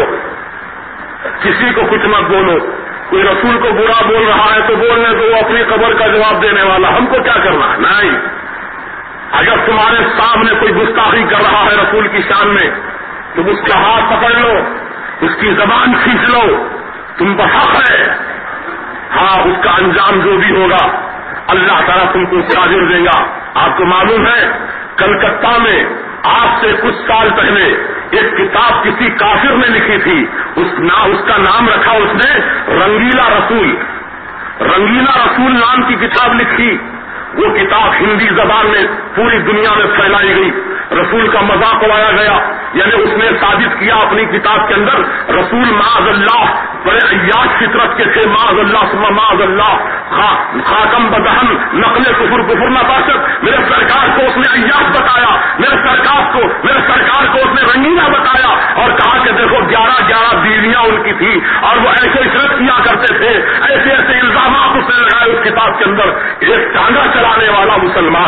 کسی کو کچھ مت بولو، کوئی رسول کو برا بول رہا ہے تو بولنے دو، وہ اپنی قبر کا جواب دینے والا، ہم کو کیا کرنا ہے؟ نہیں، اگر تمہارے سامنے کوئی گستاخی کر رہا ہے رسول کی شان میں، تم اس کا ہاتھ پکڑ لو، اس کی زبان کھینچ لو، تم پر حق ہے۔ ہاں، اس کا انجام جو بھی ہوگا اللہ تعالیٰ تم کو اس کا اجر دے گا۔ آپ کو معلوم ہے کلکتہ میں آج سے کچھ سال پہلے ایک کتاب کسی کافر نے لکھی تھی، اس نا اس کا نام رکھا اس نے رنگیلا رسول، رنگیلا رسول نام کی کتاب لکھی۔ وہ کتاب ہندی زبان میں پوری دنیا میں پھیلائی گئی، رسول کا مذاق اڑایا گیا، یعنی اس نے ثابت کیا اپنی کتاب کے اندر رسول معاذ اللہ بڑے عیاش فطرت کے تھے، معاذ اللہ ثم معاذ اللہ، خاتم بدہن نقل کفر کفر نہ باشد، میرے سرکار کو اس نے عیاش بتایا، میرے سرکار کو میرے سرکار کو اس نے رنگیلا بتایا اور کہا کہ دیکھو گیارہ گیارہ بیویاں ان کی تھی اور وہ ایسے عشرت کیا کرتے تھے، ایسے ایسے الزامات اس نے لگائے اس کتاب کے اندر۔ ایک ٹانگا چلانے والا مسلمان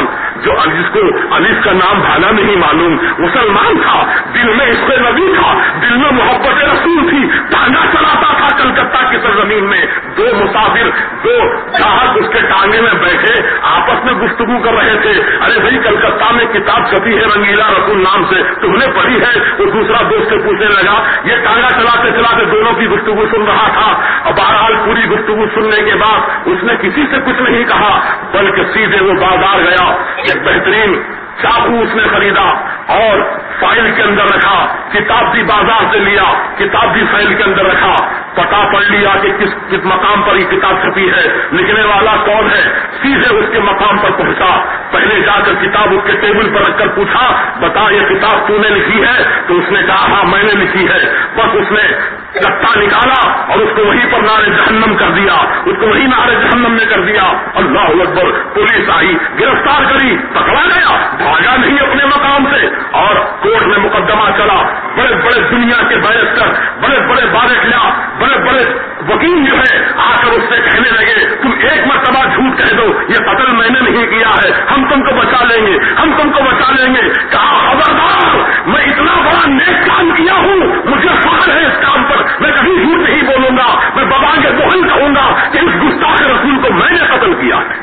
جو جس کو الف کا نام بھالا نہیں معلوم، مسلمان تھا، دل میں عشق نبی تھا، دل میں محبت رسول تھی، ٹانگا چلاتا تھا کلکتہ کی سرزمین میں، دو مسافر دو گاہک اس کے ٹانگے میں بیٹھے آپس میں گفتگو کر رہے تھے، ارے بھائی کلکتہ میں کتاب چھپی ہے رنگیلا رسول نام سے، تم نے پڑھی ہے؟ وہ دوسرا دوست سے پوچھنے لگا، یہ ٹانگا چلاتے چلاتے دونوں کی گفتگو سن رہا تھا، اور بہرحال پوری گفتگو سننے کے بعد اس نے کسی سے کچھ نہیں کہا، بلکہ سیدھے وہ بازار گیا، ایک بہترین چاقو اس نے خریدا اور فائل کے اندر رکھا، کتاب بھی بازار سے لیا، کتاب بھی فائل کے اندر رکھا، پتا پڑھ لیا کہ کس کس مقام پر یہ کتاب چھپی ہے، لکھنے والا کون ہے، سیدھے اس کے مقام پر پہنچا، پہلے جا کر کتاب اس کے ٹیبل پر رکھ کر پوچھا، بتا یہ کتاب تو نے لکھی ہے؟ تو اس نے کہا ہاں میں نے لکھی ہے۔ بس اس نے کٹا نکالا اور اس کو وہیں پر نارے جہنم کر دیا، اس کو وہیں نارے جہنم میں کر دیا۔ اللہ اکبر! پولیس آئی، گرفتار کری، پکڑا گیا، بھاگا نہیں اپنے مقام سے، اور کورٹ میں مقدمہ چلا، بڑے بڑے دنیا کے بیرسٹر، بڑے بڑے بارکلا، بڑے بڑے وکیل جو ہے آ کر اس سے کہنے لگے تم ایک مرتبہ جھوٹ کہہ دو یہ قتل میں نے نہیں کیا ہے، ہم تم کو بچا لیں گے، ہم تم کو بچا لیں گے۔ کہا خبردار، میں اتنا بڑا نیک کام کیا ہوں، مجھے فخر ہے اس کام پر، میں کبھی جھوٹ نہیں بولوں گا، میں بابا کے بہن کہوں گا کہ اس گستاخ رسول کو میں نے قتل کیا ہے۔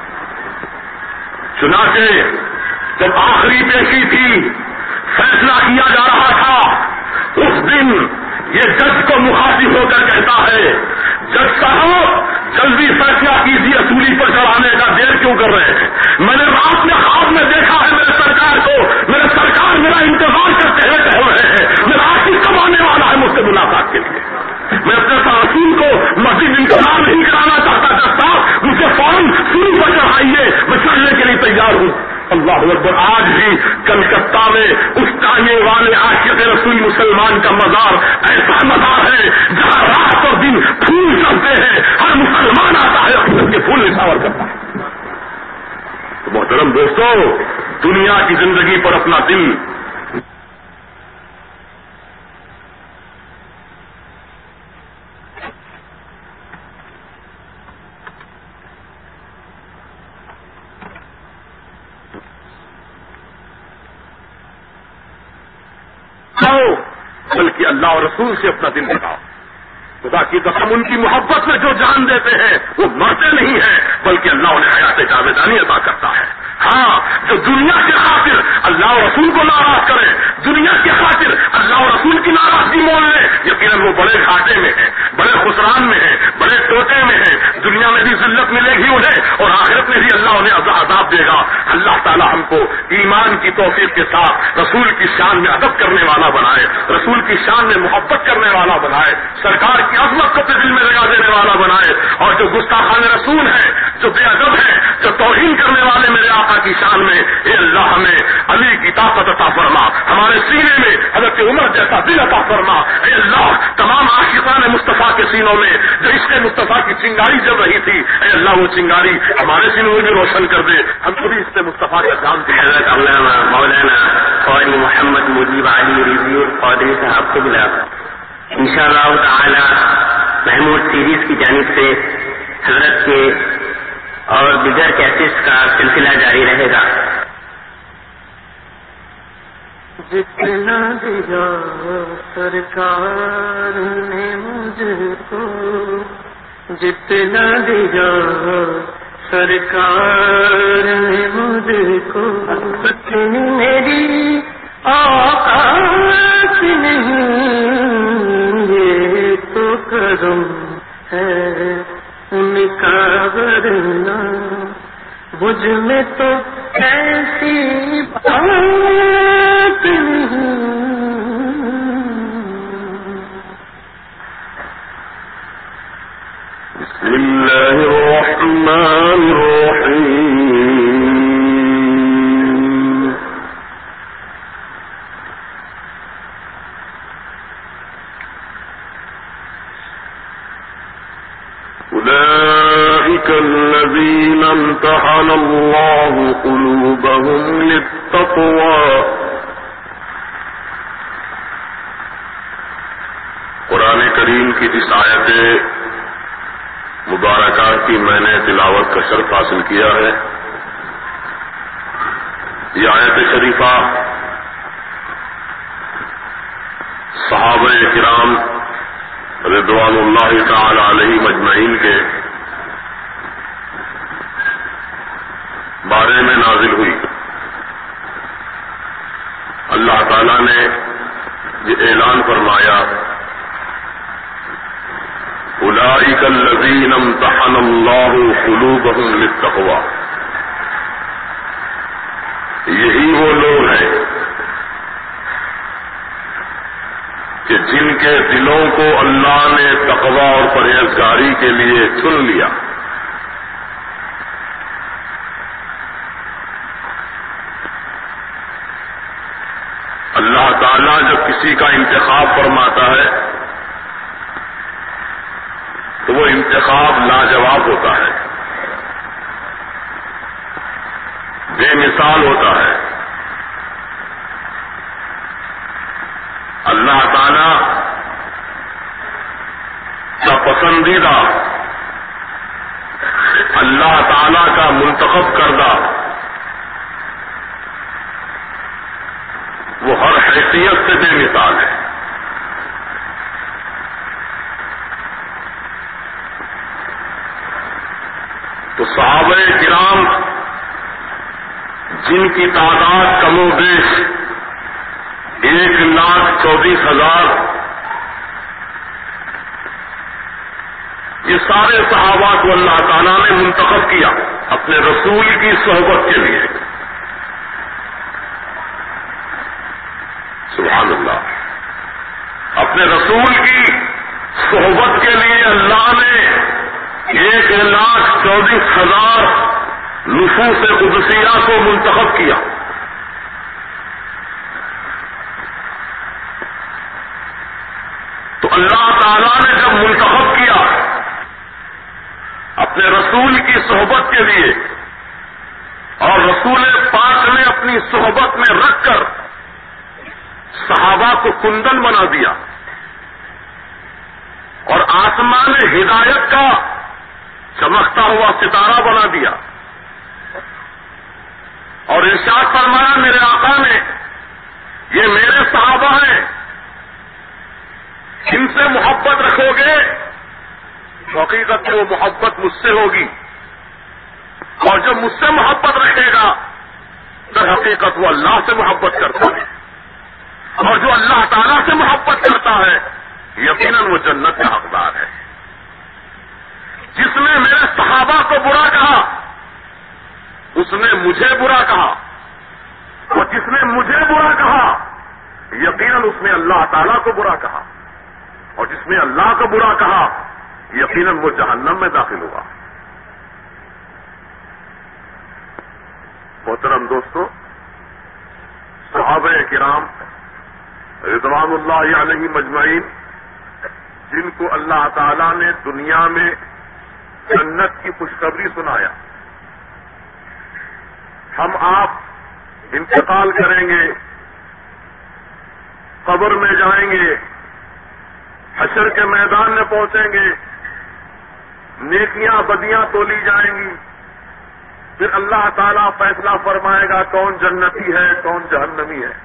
چنانچہ جب آخری پیشی تھی، فیصلہ کیا جا رہا تھا، اس دن یہ جج کو مخاطب ہو کر کہتا ہے، جج صاحب جلدی فیصلہ کیجیے، اصولی پر چڑھانے کا دیر کیوں کر رہے ہیں؟ میں نے رات میں خواب میں دیکھا ہے میرے سرکار کو، میرے سرکار میرا انتظار کرتے ہوئے کہہ رہے ہیں، میرا عاشق کب آنے والا ہے مجھ سے ملاقات کے لیے؟ میں اپنے رسول کو مسجد انتظار نہیں کرانا چاہتا، جج صاحب مجھے فوراً سولی پر چڑھائیے، میں چڑھنے کے لیے تیار ہوں۔ اللہ اکبر! آج بھی کلکتہ میں اس ٹانگے والے عاشق رسول مسلمان کا مزار ایسا مزار ہے جہاں رات اور دن پھول چلتے ہیں، ہر مسلمان آتا ہے اپنے کے پھول نثار کرتا ہے۔ تو محترم دوستو، دنیا کی زندگی پر اپنا دل بلکہ اللہ اور رسول سے اپنا دل لگاؤ۔ خدا کی قسم ان کی محبت میں جو جان دیتے ہیں وہ مرتے نہیں ہیں، بلکہ اللہ انہیں حیات جاویدانی عطا کرتا ہے۔ ہاں، جو دنیا کے خاطر اللہ اور رسول کو ناراض کرے، دنیا کے خاطر اللہ اور رسول کی ناراضگی مول لے، یقیناً وہ بڑے گھاٹے میں ہیں، بڑے خسران میں ہیں، بڑے ٹوٹے میں ہیں۔ دنیا میں بھی ذلت ملے گی انہیں، اور آخرت میں بھی اللہ انہیں عذاب دے گا۔ اللہ تعالیٰ ہم کو ایمان کی توفیق کے ساتھ رسول کی شان میں ادب کرنے والا بنائے، رسول کی شان میں محبت کرنے والا بنائے، سرکار کی عظمت کو اپنے دل میں لگا دینے والا بنائے، اور جو گستاخان رسول ہیں، جو بے ادب ہیں، جو توہین کرنے والے میرے آقا کی شان میں، اے اللہ ہمیں علی کی طاقت عطا فرما، ہمارے سینے میں حضرت عمر جیسا دل عطا فرما۔ اے اللہ تمام عاشقان مصطفیٰ کے سینوں میں جو عشق مصطفیٰ کی چنگاری جل رہی تھی، اے اللہ وہ چنگاری ہمارے سینوں میں بھی روشن کر دے، ہم کبھی اس سے مصطفیٰ کا جان دے۔ حضرت علامہ مولانا قاری محمد مجیب علی رضوی القادری صاحب کو بلا انشاءاللہ تعالی محمود سیریز کی جانب سے حضرت کے اور دیگر کیسٹس کا سلسلہ جاری رہے گا۔ جتنا دیا سرکار نے مجھ کو، جتنا دیا سرکار نے مجھ کو، میری اوقات نہیں، یہ تو کرم ہے ان کا، ورنہ مجھ میں تو ایسی بات نہیں۔ بسم اللہ الرحمن الرحیم، أولئك الذين امتحن الله قلوبهم للتقوى۔ قرآن کریم کی جس آیت مبارکہ کی میں نے تلاوت کا شرف حاصل کیا ہے، یہ آیت شریفہ صحابہ کرام رضوان اللہ تعالی علیہ مجمعین کے بارے میں نازل ہوئی. اللہ تعالی نے یہ اعلان فرمایا اولئک الذین امتحن اللہ قلوبہم للتقوی. یہی وہ لوگ ہیں کہ جن کے دلوں کو اللہ نے تقوی اور پرہیزگاری کے لیے چن لیا. اللہ تعالیٰ جب کسی کا انتخاب فرماتا ہے تو وہ انتخاب لاجواب ہوتا ہے، بے مثال ہوتا ہے. اللہ تعالیٰ کا پسندیدہ، اللہ تعالیٰ کا منتخب کردہ وہ ہر حیثیت سے بے مثال ہے. تو صحابہ کرام جن کی تعداد کم و بیش ایک لاکھ چوبیس ہزار، یہ سارے صحابہ کو اللہ تعالیٰ نے منتخب کیا اپنے رسول کی صحبت کے لیے. سبحان اللہ. اپنے رسول کی صحبت کے لیے اللہ نے ایک لاکھ چوبیس ہزار نفوس قدسیہ کو منتخب کیا. تو اللہ تعالیٰ نے جب منتخب کیا اپنے رسول کی صحبت کے لیے، اور رسول پاک نے اپنی صحبت میں رکھ کر صحابہ کو کندن بنا دیا اور آسمان ہدایت کا چمکتا ہوا ستارہ بنا دیا، اور ارشاد فرمایا میرے آقا نے یہ میرے صحابہ ہیں، ان سے محبت رکھو گے تو حقیقت وہ محبت مجھ سے ہوگی، اور جب مجھ سے محبت رکھے گا در حقیقت وہ اللہ سے محبت کرتا ہے، اور جو اللہ تعالیٰ سے محبت کرتا ہے یقیناً وہ جنت کا حقدار ہے. جس نے میرے صحابہ کو برا کہا اس نے مجھے برا کہا، اور جس نے مجھے برا کہا یقیناً اس نے اللہ تعالیٰ کو برا کہا، اور جس نے اللہ کو برا کہا یقیناً وہ جہنم میں داخل ہوا. محترم دوستو، صحابہ کرام رضوان اللہ علیہ مجمعین جن کو اللہ تعالیٰ نے دنیا میں جنت کی خوشخبری سنایا، ہم آپ انتقال کریں گے، قبر میں جائیں گے، حشر کے میدان میں پہنچیں گے، نیکیاں بدیاں تولی جائیں گی، پھر اللہ تعالیٰ فیصلہ فرمائے گا کون جنتی ہے کون جہنمی ہے.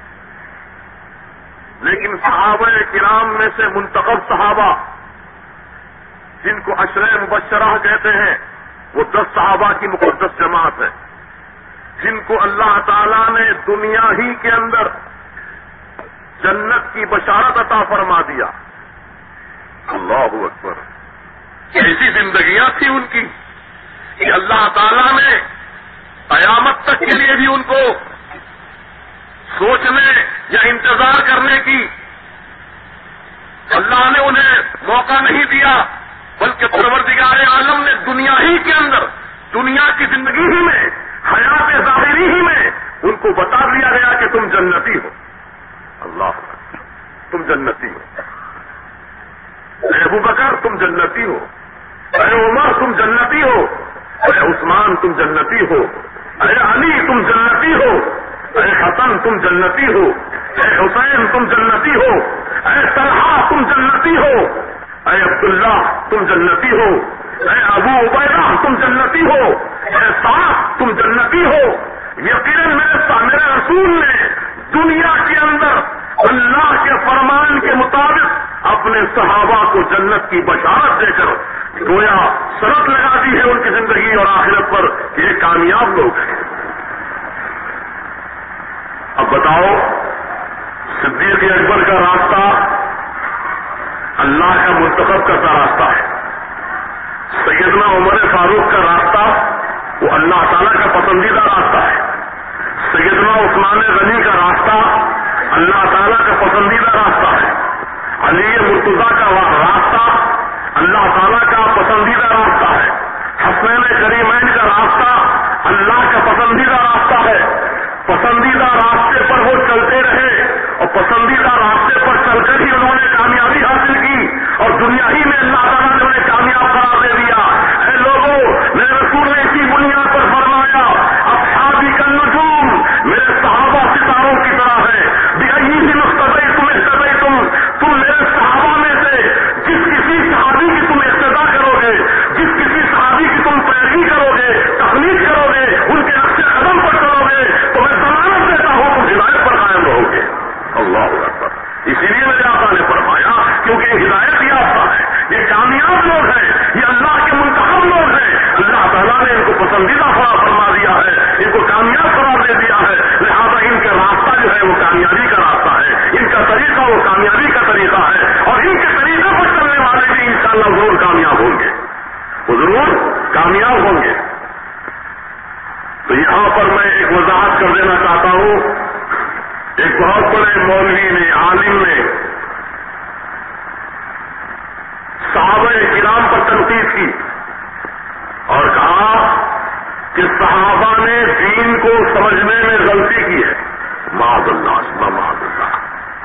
لیکن صحابہ کرام میں سے منتخب صحابہ جن کو عشرہ مبشرہ کہتے ہیں وہ دس صحابہ کی مقدس جماعت ہے، جن کو اللہ تعالیٰ نے دنیا ہی کے اندر جنت کی بشارت عطا فرما دیا. اللہ اکبر. ایسی زندگیاں تھی ان کی کہ اللہ تعالیٰ نے قیامت تک کے لیے بھی ان کو سوچنے یا انتظار کرنے کی اللہ نے انہیں موقع نہیں دیا، بلکہ پروردگار عالم نے دنیا ہی کے اندر، دنیا کی زندگی ہی میں، حیات ظاہری ہی میں ان کو بتا دیا گیا کہ تم جنتی ہو. اللہ تم جنتی ہو. اے ابو بکر تم جنتی ہو، اے عمر تم جنتی ہو، اے عثمان تم جنتی ہو، اے علی تم جنتی ہو، اے حسن تم جنتی ہو، اے حسین تم جنتی ہو، اے طلحہ تم جنتی ہو، اے عبداللہ تم جنتی ہو، اے ابو عبیدہ تم جنتی ہو، اے سعد تم جنتی ہو. یقیناً میرے میرے رسول نے دنیا کے اندر اللہ کے فرمان کے مطابق اپنے صحابہ کو جنت کی بشارت دے کر گویا شرط لگا دی ہے ان کی زندگی اور آخرت پر کہ یہ کامیاب لوگ ہیں. اب بتاؤ صدیق اکبر کا راستہ اللہ کا منتخب کرتا راستہ ہے. سیدنا عمر فاروق کا راستہ وہ اللہ تعالیٰ کا پسندیدہ راستہ ہے. سیدنا عثمان غنی کا راستہ اللہ تعالیٰ کا پسندیدہ راستہ ہے. علی مرتضیٰ کا راستہ اللہ تعالیٰ کا پسندیدہ راستہ ہے. حسنین کریمین کا راستہ اللہ کا پسندیدہ راستہ ہے. پسندیدہ راستے پر وہ چلتے رہے اور پسندیدہ راستے پر چل کر ہی انہوں نے کامیابی حاصل کی اور دنیا ہی میں اللہ تعالیٰ نے انہیں کامیاب قرار دے دیا. اے لوگوں، میرے رسول نے اسی بنیاد پر فرمایا اصحابی کالنجوم، میرے صحابہ ستاروں کی طرح ہے. بأیہم اقتدیتم اہتدیتم، تم میرے صحابہ میں سے جس کسی صحابی کی تم اقتدا کرو گے، جس کسی صحابی کی تم پیروی کرو گے، تقلید کرو گے، ان کے نقش قدم پر چلو گے تو میں ضمانت دیتا ہوں تم ہدایت پر قائم رہو گے. اللہ اکبر. اسی لیے میرے آقا نے فرمایا کیونکہ یہ ہدایت یافتہ ہے، یہ کامیاب لوگ ہیں، یہ اللہ کے منتخب لوگ ہیں. اللہ تعالیٰ نے ان کو پسندیدہ فرما دیا ہے، ان کو کامیاب قرار دے دیا ہے. لہٰذا ان کا راستہ جو ہے وہ کامیابی کا راستہ ہے، ان کا طریقہ وہ کامیابی کا طریقہ ہے اور ان کے طریقے پر چلنے والے بھی انشاءاللہ ضرور کامیاب ہوں گے، وہ ضرور کامیاب ہوں گے. تو یہاں پر میں ایک وضاحت کر دینا چاہتا ہوں. ایک بہت بڑے مولوی نے، عالم نے صحابہ کرام پر تنقید کی اور کہا کہ صحابہ نے دین کو سمجھنے میں غلطی کی ہے. معاذ اللہ معاذ اللہ.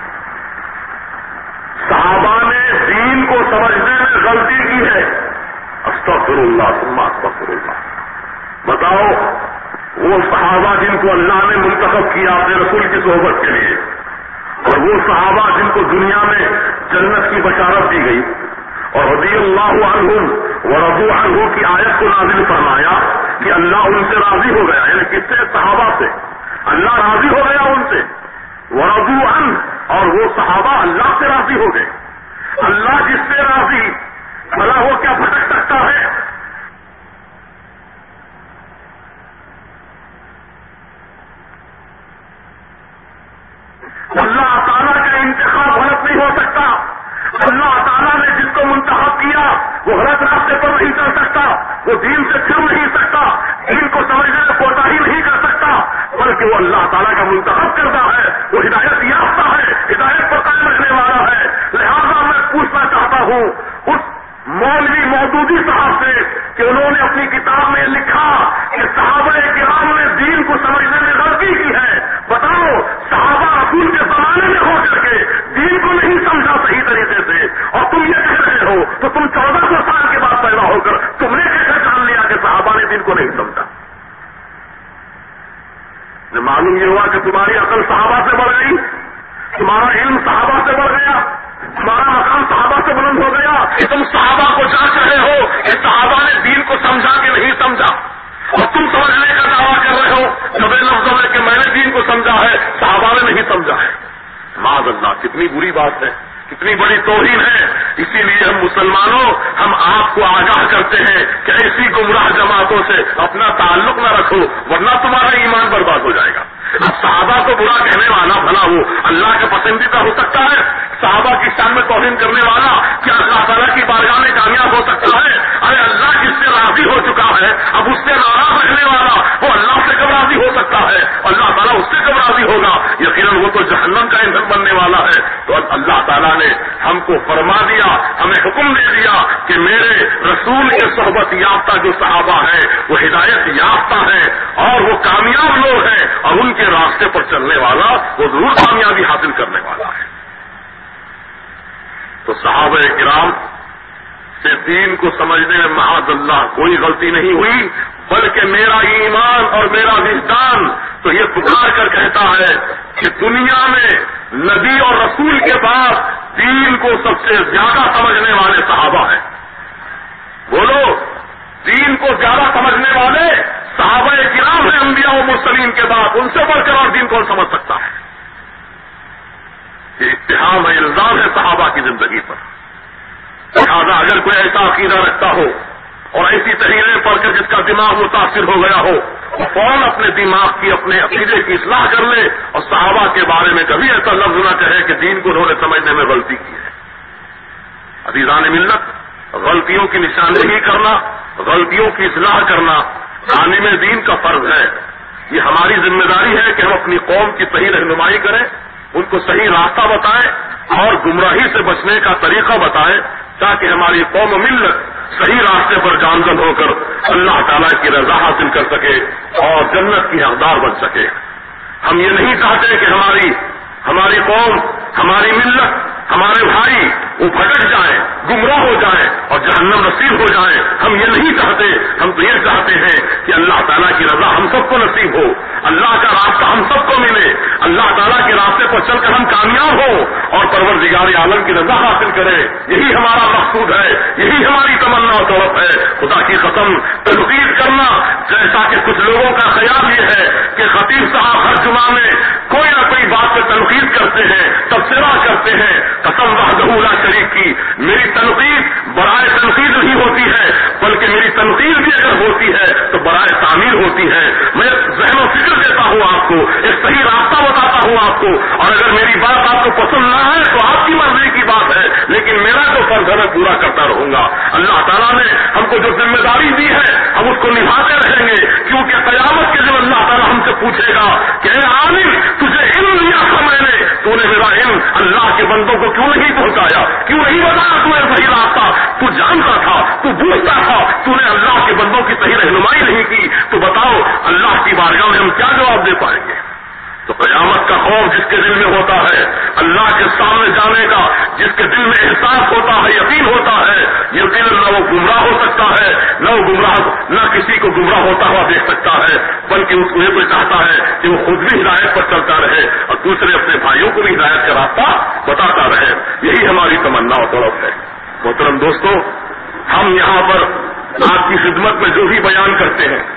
صحابہ نے دین کو سمجھنے میں غلطی کی ہے. استغفر اللہ ثم استغفر اللہ. بتاؤ وہ صحابہ جن کو اللہ نے منتخب کیا اپنے رسول کی صحبت کے لیے اور وہ صحابہ جن کو دنیا میں جنت کی بشارت دی گئی اور رضی اللہ عنہم ورضوا عنہ کی آیت کو نازل فرمایا کہ اللہ ان سے راضی ہو گیا، یعنی کس سے؟ صحابہ سے. اللہ راضی ہو گیا ان سے. ورضوا عنہ، اور وہ صحابہ اللہ سے راضی ہو گئے. اللہ جس سے راضی بھلا وہ کیا بھٹک سکتا ہے؟ اللہ تعالیٰ کا انتخاب غلط نہیں ہو سکتا. اللہ تعالیٰ نے جس کو منتخب کیا وہ غلط راستے پر نہیں چل سکتا، وہ دین سے پھر نہیں سکتا، دین کو سمجھنے میں کوتاہی نہیں کر سکتا، بلکہ وہ اللہ تعالیٰ کا منتخب کرتا ہے، وہ ہدایت یافتہ ہے، ہدایت پر قائم رہنے والا ہے. لہذا میں پوچھنا چاہتا ہوں اس مولوی مودودی صاحب سے کہ انہوں نے اپنی کتاب میں لکھا کہ صحابہ کرام نے دین کو سمجھنے میں غلطی کی ہے. بتاؤ صحابہ رسول کے زمانے میں ہو کر کے دین کو نہیں سمجھا صحیح طریقے سے اور تم یہ کہہ رہے ہو تو تم چودہ سو سال کے بعد پیدا ہو کر تم نے کیسے جان لیا کہ صحابہ نے دین کو نہیں سمجھا؟ معلوم یہ ہوا کہ تمہاری عقل صحابہ سے بڑھ گئی، تمہارا علم صحابہ سے بڑھ گیا، تمہارا مقام صحابہ سے بلند ہو گیا کہ تم صحابہ کو جانچ رہے ہو کہ صحابہ نے دین کو سمجھا کہ نہیں سمجھا، اور تم سمجھنے کا دعویٰ کر رہے ہو سبے لفظوں میں کہ میں نے دین کو سمجھا ہے، صحابہ نے نہیں سمجھا ہے. معاذ اللہ، کتنی بری بات ہے، کتنی بڑی توہین ہے. اسی لیے ہم مسلمانوں ہم آپ کو آگاہ کرتے ہیں کہ ایسی گمراہ جماعتوں سے اپنا تعلق نہ رکھو ورنہ تمہارا ایمان برباد ہو جائے گا. اب صحابہ کو برا کہنے والا بھلا وہ اللہ کا پسندیدہ ہو سکتا ہے؟ صحابہ کی شان میں توہین کرنے والا کیا اللہ تعالیٰ کی بارگاہ میں کامیاب ہو سکتا ہے؟ ارے اللہ جس سے راضی ہو چکا ہے اب اس سے ناراض رہنے والا وہ اللہ سے کب راضی ہو سکتا ہے؟ اللہ تعالیٰ اس سے کب راضی ہوگا؟ یقیناً وہ تو جہنم کا ایندھن بننے والا ہے. تو اللہ تعالیٰ نے ہم کو فرما دیا، ہمیں حکم دے دیا کہ میرے رسول کے صحبت یافتہ جو صحابہ ہیں وہ ہدایت یافتہ ہیں اور وہ کامیاب لوگ ہیں اور ان کے راستے پر چلنے والا وہ ضرور کامیابی حاصل کرنے والا ہے. تو صحابہ کرام سے دین کو سمجھنے میں معاذ اللہ کوئی غلطی نہیں ہوئی، بلکہ میرا ایمان اور میرا وجدان تو یہ پکار کر کہتا ہے کہ دنیا میں نبی اور رسول کے بعد دین کو سب سے زیادہ سمجھنے والے صحابہ ہیں. بولو، دین کو زیادہ سمجھنے والے صحابہ کرام ہیں انبیاء و مرسلین کے بعد، ان سے بڑھ کر اور دین کو سمجھ زندگی پر. لہٰذا اگر کوئی ایسا عقیدہ رکھتا ہو اور ایسی تحریریں پڑھ کر جس کا دماغ متاثر ہو گیا ہو وہ فوراً اپنے دماغ کی اپنے عقیدے کی اصلاح کر لے اور صحابہ کے بارے میں کبھی ایسا لفظ نہ کہے کہ دین کو انہوں نے سمجھنے میں غلطی کی ہے. عزیزان ملت، غلطیوں کی نشاندہی کرنا، غلطیوں کی اصلاح کرنا عالم دین کا فرض ہے. یہ ہماری ذمہ داری ہے کہ ہم اپنی قوم کی صحیح رہنمائی کریں، ان کو صحیح راستہ بتائیں اور گمراہی سے بچنے کا طریقہ بتائیں تاکہ ہماری قوم و ملت صحیح راستے پر گامزن ہو کر اللہ تعالیٰ کی رضا حاصل کر سکے اور جنت کی حقدار بن سکے. ہم یہ نہیں چاہتے کہ ہماری ہماری قوم، ہماری ملت، ہمارے بھائی وہ بھٹک جائیں، گمراہ ہو جائیں اور جہنم نصیب ہو جائیں. ہم یہ نہیں چاہتے. ہم تو یہ چاہتے ہیں کہ اللہ تعالیٰ کی رضا ہم سب کو نصیب ہو، اللہ کا راستہ ہم سب کو ملے، اللہ تعالیٰ کے راستے پر چل کر ہم کامیاب ہوں اور پروردگار عالم کی رضا حاصل کریں. یہی ہمارا مقصود ہے، یہی ہماری تمنا و طلب ہے. خدا کی قسم، تنقید کرنا جیسا کہ کچھ لوگوں کا خیال یہ ہے کہ خطیب صاحب ہر جمعہ میں کوئی نہ کوئی بات پہ تنقید کرتے ہیں، تبصرہ کرتے ہیں. قسم وحدہ لا شریک کی، میری تنقید برائے تنقید نہیں ہوتی ہے بلکہ میری تنقید بھی اگر ہوتی ہے تو برائے تعمیر ہوتی ہے. میں ذہن و فکر دیتا ہوں آپ کو، ایک صحیح راستہ بتاتا ہوں آپ کو، اور اگر میری بات آپ کو پسند نہ ہے تو آپ کی مرضی کی بات ہے، لیکن میرا جو فرض ہے میں پورا کرتا رہوں گا. اللہ تعالیٰ نے ہم کو جو ذمہ داری دی ہے ہم اس کو نبھاتے رہیں گے، کیونکہ قیامت کے دن اللہ تعالیٰ ہم سے پوچھے گا کہ اے عالم تجھے علم دیا تھا میں نے، تو نے میرا علم اللہ کے بندوں کو کیوں نہیں پہنچایا، کیوں نہیں بتایا تو نے صحیح راستہ، تو جانتا تھا، تو بوجھتا تھا، تو نے اللہ کے بندوں کی صحیح رہنمائی نہیں کی، تو بتاؤ اللہ کی بارگاہ میں ہم کیا جواب دے پائیں گے؟ تو قیامت کا خوف جس کے دل میں ہوتا ہے، اللہ کے سامنے جانے کا جس کے دل میں احساس ہوتا ہے، یقین ہوتا ہے، یقین نہ وہ گمراہ ہو سکتا ہے، نہ وہ گمراہ نہ کسی کو گمراہ ہوتا ہوا دیکھ سکتا ہے، بلکہ اس کو یہ کوئی چاہتا ہے کہ وہ خود بھی ہدایت پر چلتا رہے اور دوسرے اپنے بھائیوں کو بھی ہدایت کا راستہ بتاتا رہے. یہی ہماری تمنا و طلب ہے. محترم دوستو، ہم یہاں پر آپ کی خدمت میں جو بھی بیان کرتے ہیں،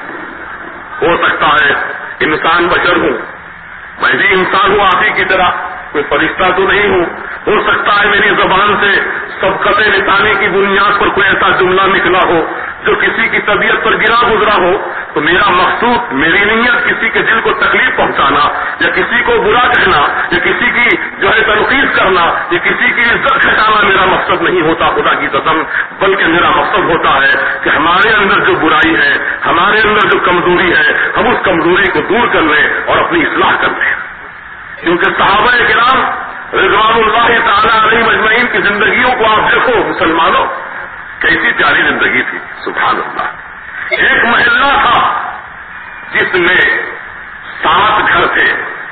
ہو سکتا ہے انسان بشر ہوں، میں بھی انسان ہوں آپ ہی کی طرح، کوئی فرشتہ تو نہیں ہوں. ہو سکتا ہے میری زبان سے سبقت لسانی کی بنیاد پر کوئی ایسا جملہ نکلا ہو جو کسی کی طبیعت پر گرا گزرا ہو، تو میرا مقصود، میری نیت کسی کے دل کو تکلیف پہنچانا یا کسی کو برا کہنا یا کسی کی جو ہے تنقید کرنا یا کسی کی عزت کھٹانا میرا مقصد نہیں ہوتا خدا کی قسم، بلکہ میرا مقصد ہوتا ہے کہ ہمارے اندر جو برائی ہے، ہمارے اندر جو کمزوری ہے، ہم اس کمزوری کو دور کر لیں اور اپنی اصلاح کر لیں. کیونکہ صحابہ کرام رضوان اللہ تعالیٰ علیہ مجمعین کی زندگیوں کو آپ دیکھو مسلمانوں، کیسی پیاری زندگی تھی. سبحان اللہ. ایک محلہ تھا جس میں سات گھر تھے.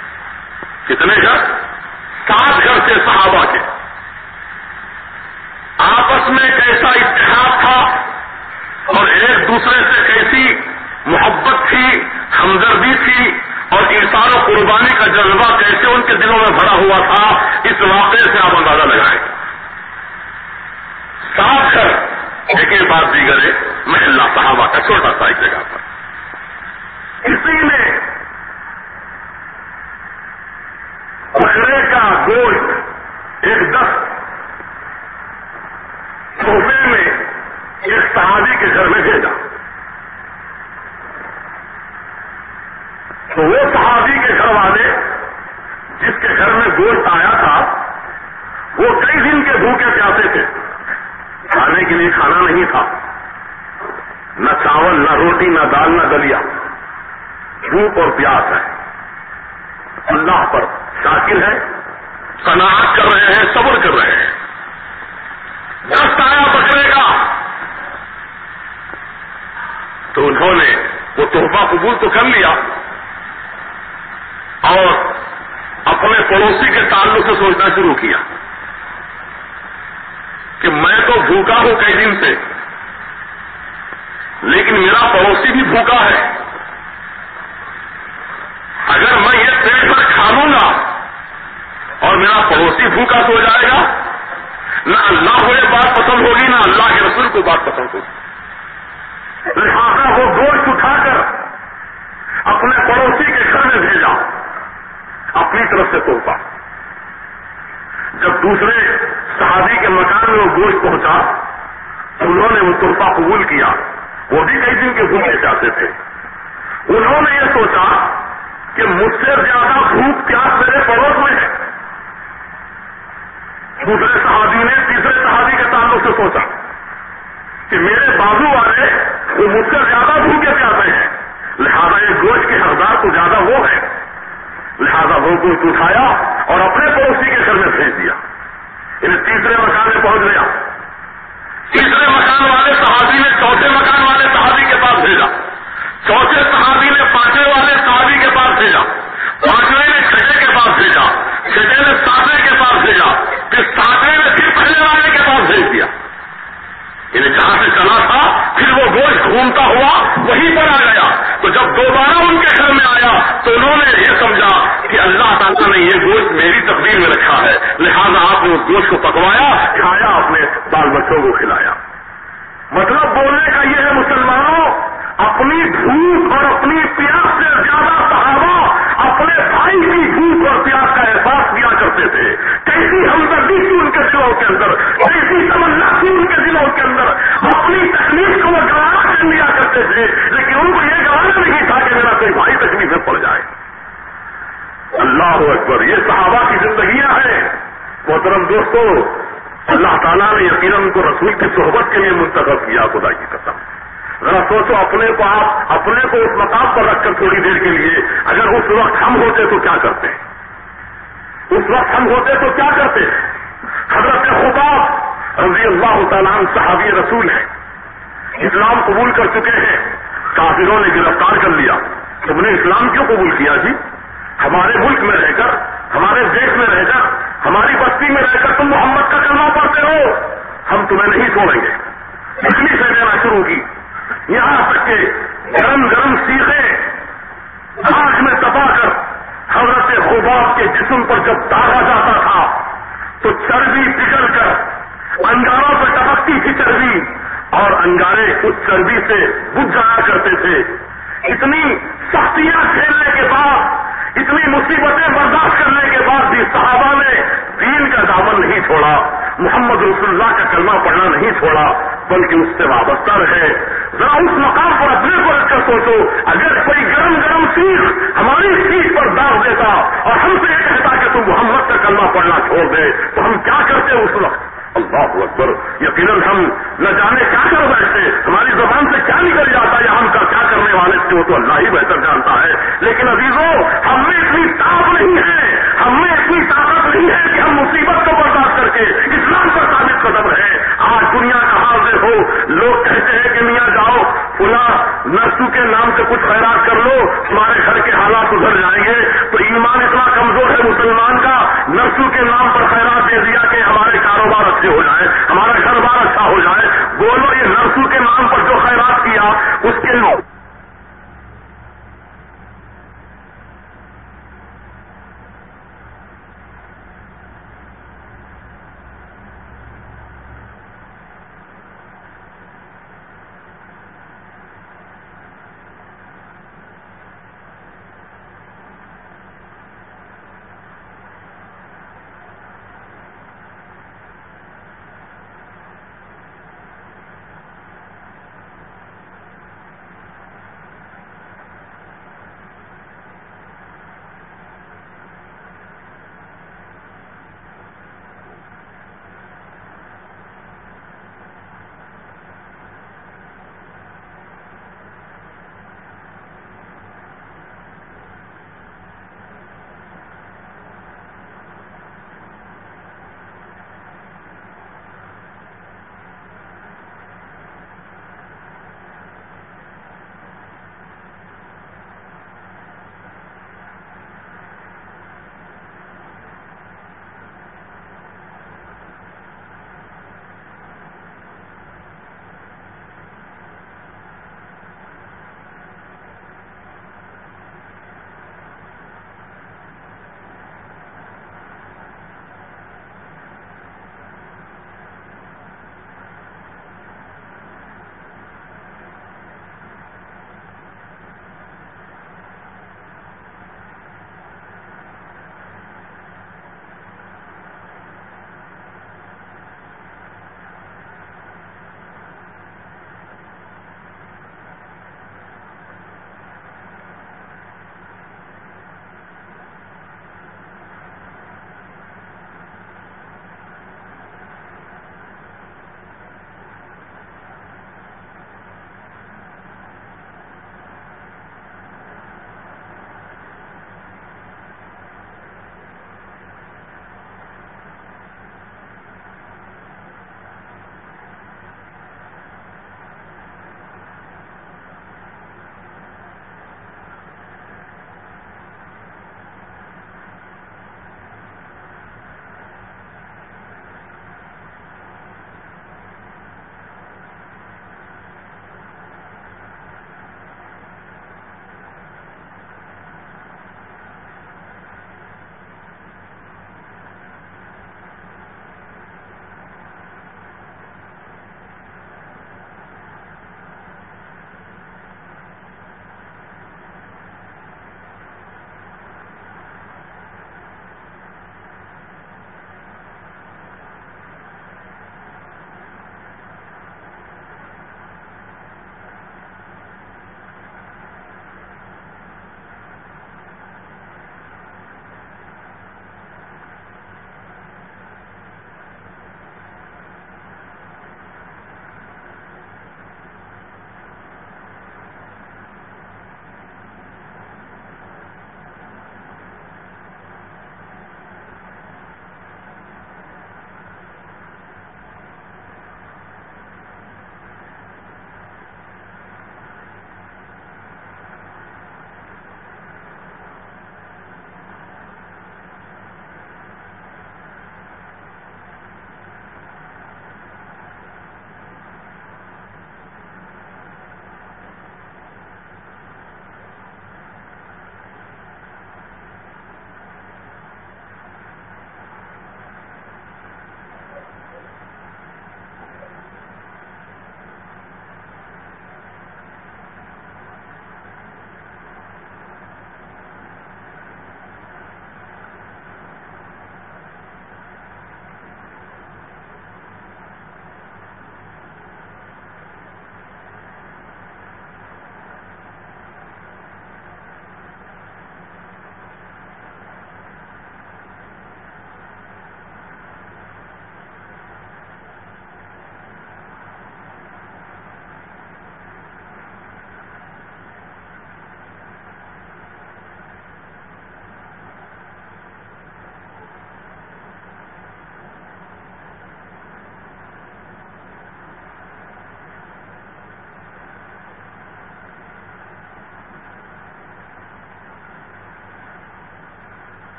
کتنے گھر؟ سات گھر تھے صحابہ کے. آپس میں کیسا اتحاد تھا اور ایک دوسرے سے کیسی محبت تھی، ہمدردی تھی اور ایثار و قربانی کا جذبہ کیسے ان کے دلوں میں بھرا ہوا تھا، اس واقعے سے آپ اندازہ لگائیں. سات گھر، ایک ایک بات دیگر ہے، محلہ صحابہ کا چھوٹا سا ایک جگہ پر. اسی میں بکرے کا گوشت ایک دس تحفے میں ایک صحابی کے گھر میں بھیجا. تو وہ صحابی کے گھر والے جس کے گھر میں گوشت آیا تھا وہ کئی دن کے بھوکے پیاسے تھے، کھانے کے لیے کھانا نہیں تھا، نہ چاول نہ روٹی نہ دال نہ دلیا، بھوک اور پیاس ہے. اللہ پر شاکر ہے، قناعت کر رہے ہیں، صبر کر رہے ہیں. دست آیا بکرے کا تو انہوں نے وہ تحفہ قبول تو کر لیا اور اپنے پڑوسی کے تعلق سے سوچنا شروع کیا کہ میں تو بھوکا ہوں کئی دن سے، لیکن میرا پڑوسی بھی بھوکا ہے. اگر میں یہ پیٹ پر کھا لوں گا اور میرا پڑوسی بھوکا سو جائے گا، نہ اللہ کو یہ بات پسند ہوگی نہ اللہ کے رسول کو بات پسند ہوگی. لہٰذا وہ گوشت اٹھا کر اپنے پڑوسی کے گھر میں بھیجا اپنی طرف سے توپا. جب دوسرے صحابی کے مکان میں وہ گوشت پہنچا تو انہوں نے وہ تحفہ قبول کیا. وہ بھی کئی دن کے بھوکے چاہتے تھے. انہوں نے یہ سوچا کہ مجھ سے زیادہ بھوک پیاس میرے پڑوس میں ہے. دوسرے صحابی نے تیسرے صحابی کے تعلق سے سوچا کہ میرے بازو والے وہ مجھ سے زیادہ بھوکے پیاسے ہیں, لہذا یہ گوشت کے حقدار تو زیادہ وہ ہے. لہذا وہ گوشت اٹھایا اور اپنے پڑوسی کے گھر میں بھیج دیا. انہیں تیسرے مکان میں پہنچ گیا. تیسرے مکان والے صحابی نے چوتھے مکان والے صحابی کے پاس بھیجا. چوتھے صحابی نے پانچویں والے صحابی کے پاس بھیجا. پانچویں نے چھٹے کے پاس بھیجا. چھٹے نے ساتویں کے پاس بھیجا. پھر ساتویں نے پھر پہلے والے کے پاس بھیج دیا. انہیں جہاں سے چلا تھا پھر وہ گوشت گھومتا ہوا وہیں پر آ گیا. تو جب دوبارہ ان کے گھر میں آیا تو انہوں نے یہ سمجھا کہ اللہ تعالیٰ نے یہ گوشت میری تقدیر میں رکھا ہے, لہذا آپ نے اس گوشت کو پکوایا, کھایا, اپنے بال بچوں کو کھلایا. مطلب بولنے کا یہ ہے مسلمانوں, اپنی بھوک اور اپنی پیاس سے زیادہ صحابہ اپنے بھائی کی بھوک اور پیاس کا احساس کیا کرتے تھے. کیسی ہمدردی تھی ان کے دلوں کے اندر, کیسی تمنا تھی ان کے دلوں کے اندر. اپنی تکلیف کو وہ گوارا کر لیا کرتے تھے, لیکن ان کو یہ گوارا نہیں تھا کہ میرا کوئی بھائی تکلیف میں پڑ جائے. اللہ اکبر, یہ صحابہ کی زندگیاں ہیں. محترم دوستو, اللہ تعالیٰ نے یقیناً ان کو رسول کی صحبت کے لیے منتخب کیا. خدا کی قسم, ذرا سوچو اپنے کو, آپ اپنے کو اس مقام پر رکھ کر تھوڑی دیر کے لیے, اگر اس وقت ہم ہوتے تو کیا کرتے ہیں؟ اس وقت ہم ہوتے تو کیا کرتے ہیں؟ حضرت خباب رضی اللہ تعالیٰ عنہ صحابی رسول ہیں, اسلام قبول کر چکے ہیں. کافروں نے گرفتار کر لیا. تم نے اسلام کیوں قبول کیا جی؟ ہمارے ملک میں رہ کر, ہمارے دیش میں رہ کر, ہماری بستی میں رہ کر تم محمد کا کلمہ پڑھتے ہو, ہم تمہیں نہیں چھوڑیں گے. تکلیف سے دینا شروع کی, یہاں تک کہ گرم گرم سیخیں آگ میں تپا کر حضرت خباب کے جسم پر جب داغا جاتا تھا تو چربی پگھل کر انگاروں پہ ٹپکتی تھی چربی, اور انگارے اس چربی سے بجھ جایا کرتے تھے. اتنی سختیاں کھیلنے کے بعد, اتنی مصیبتیں برداشت کرنے کے بعد بھی صحابہ نے دین کا دامن نہیں چھوڑا, محمد رسول اللہ کا کلمہ پڑھنا نہیں چھوڑا, بلکہ اس سے وابستہ رہے. ذرا اس مقام پر اپنے کو رکھ کر سوچو, اگر کوئی گرم گرم سیخ ہماری سیخ پر داغ دیتا اور ہم سے یہ کہتا کہ تم محمد کا کلمہ پڑھنا چھوڑ دے, تو ہم کیا کرتے اس وقت؟ اللہ اکبر, یقیناً ہم نہ جانے کیا کر بیٹھتے, ہماری زبان سے کیا نکل جاتا یا ہم کا کیا کرنے والے تھے وہ تو اللہ ہی بہتر جانتا ہے. لیکن عزیزوں, ہم نے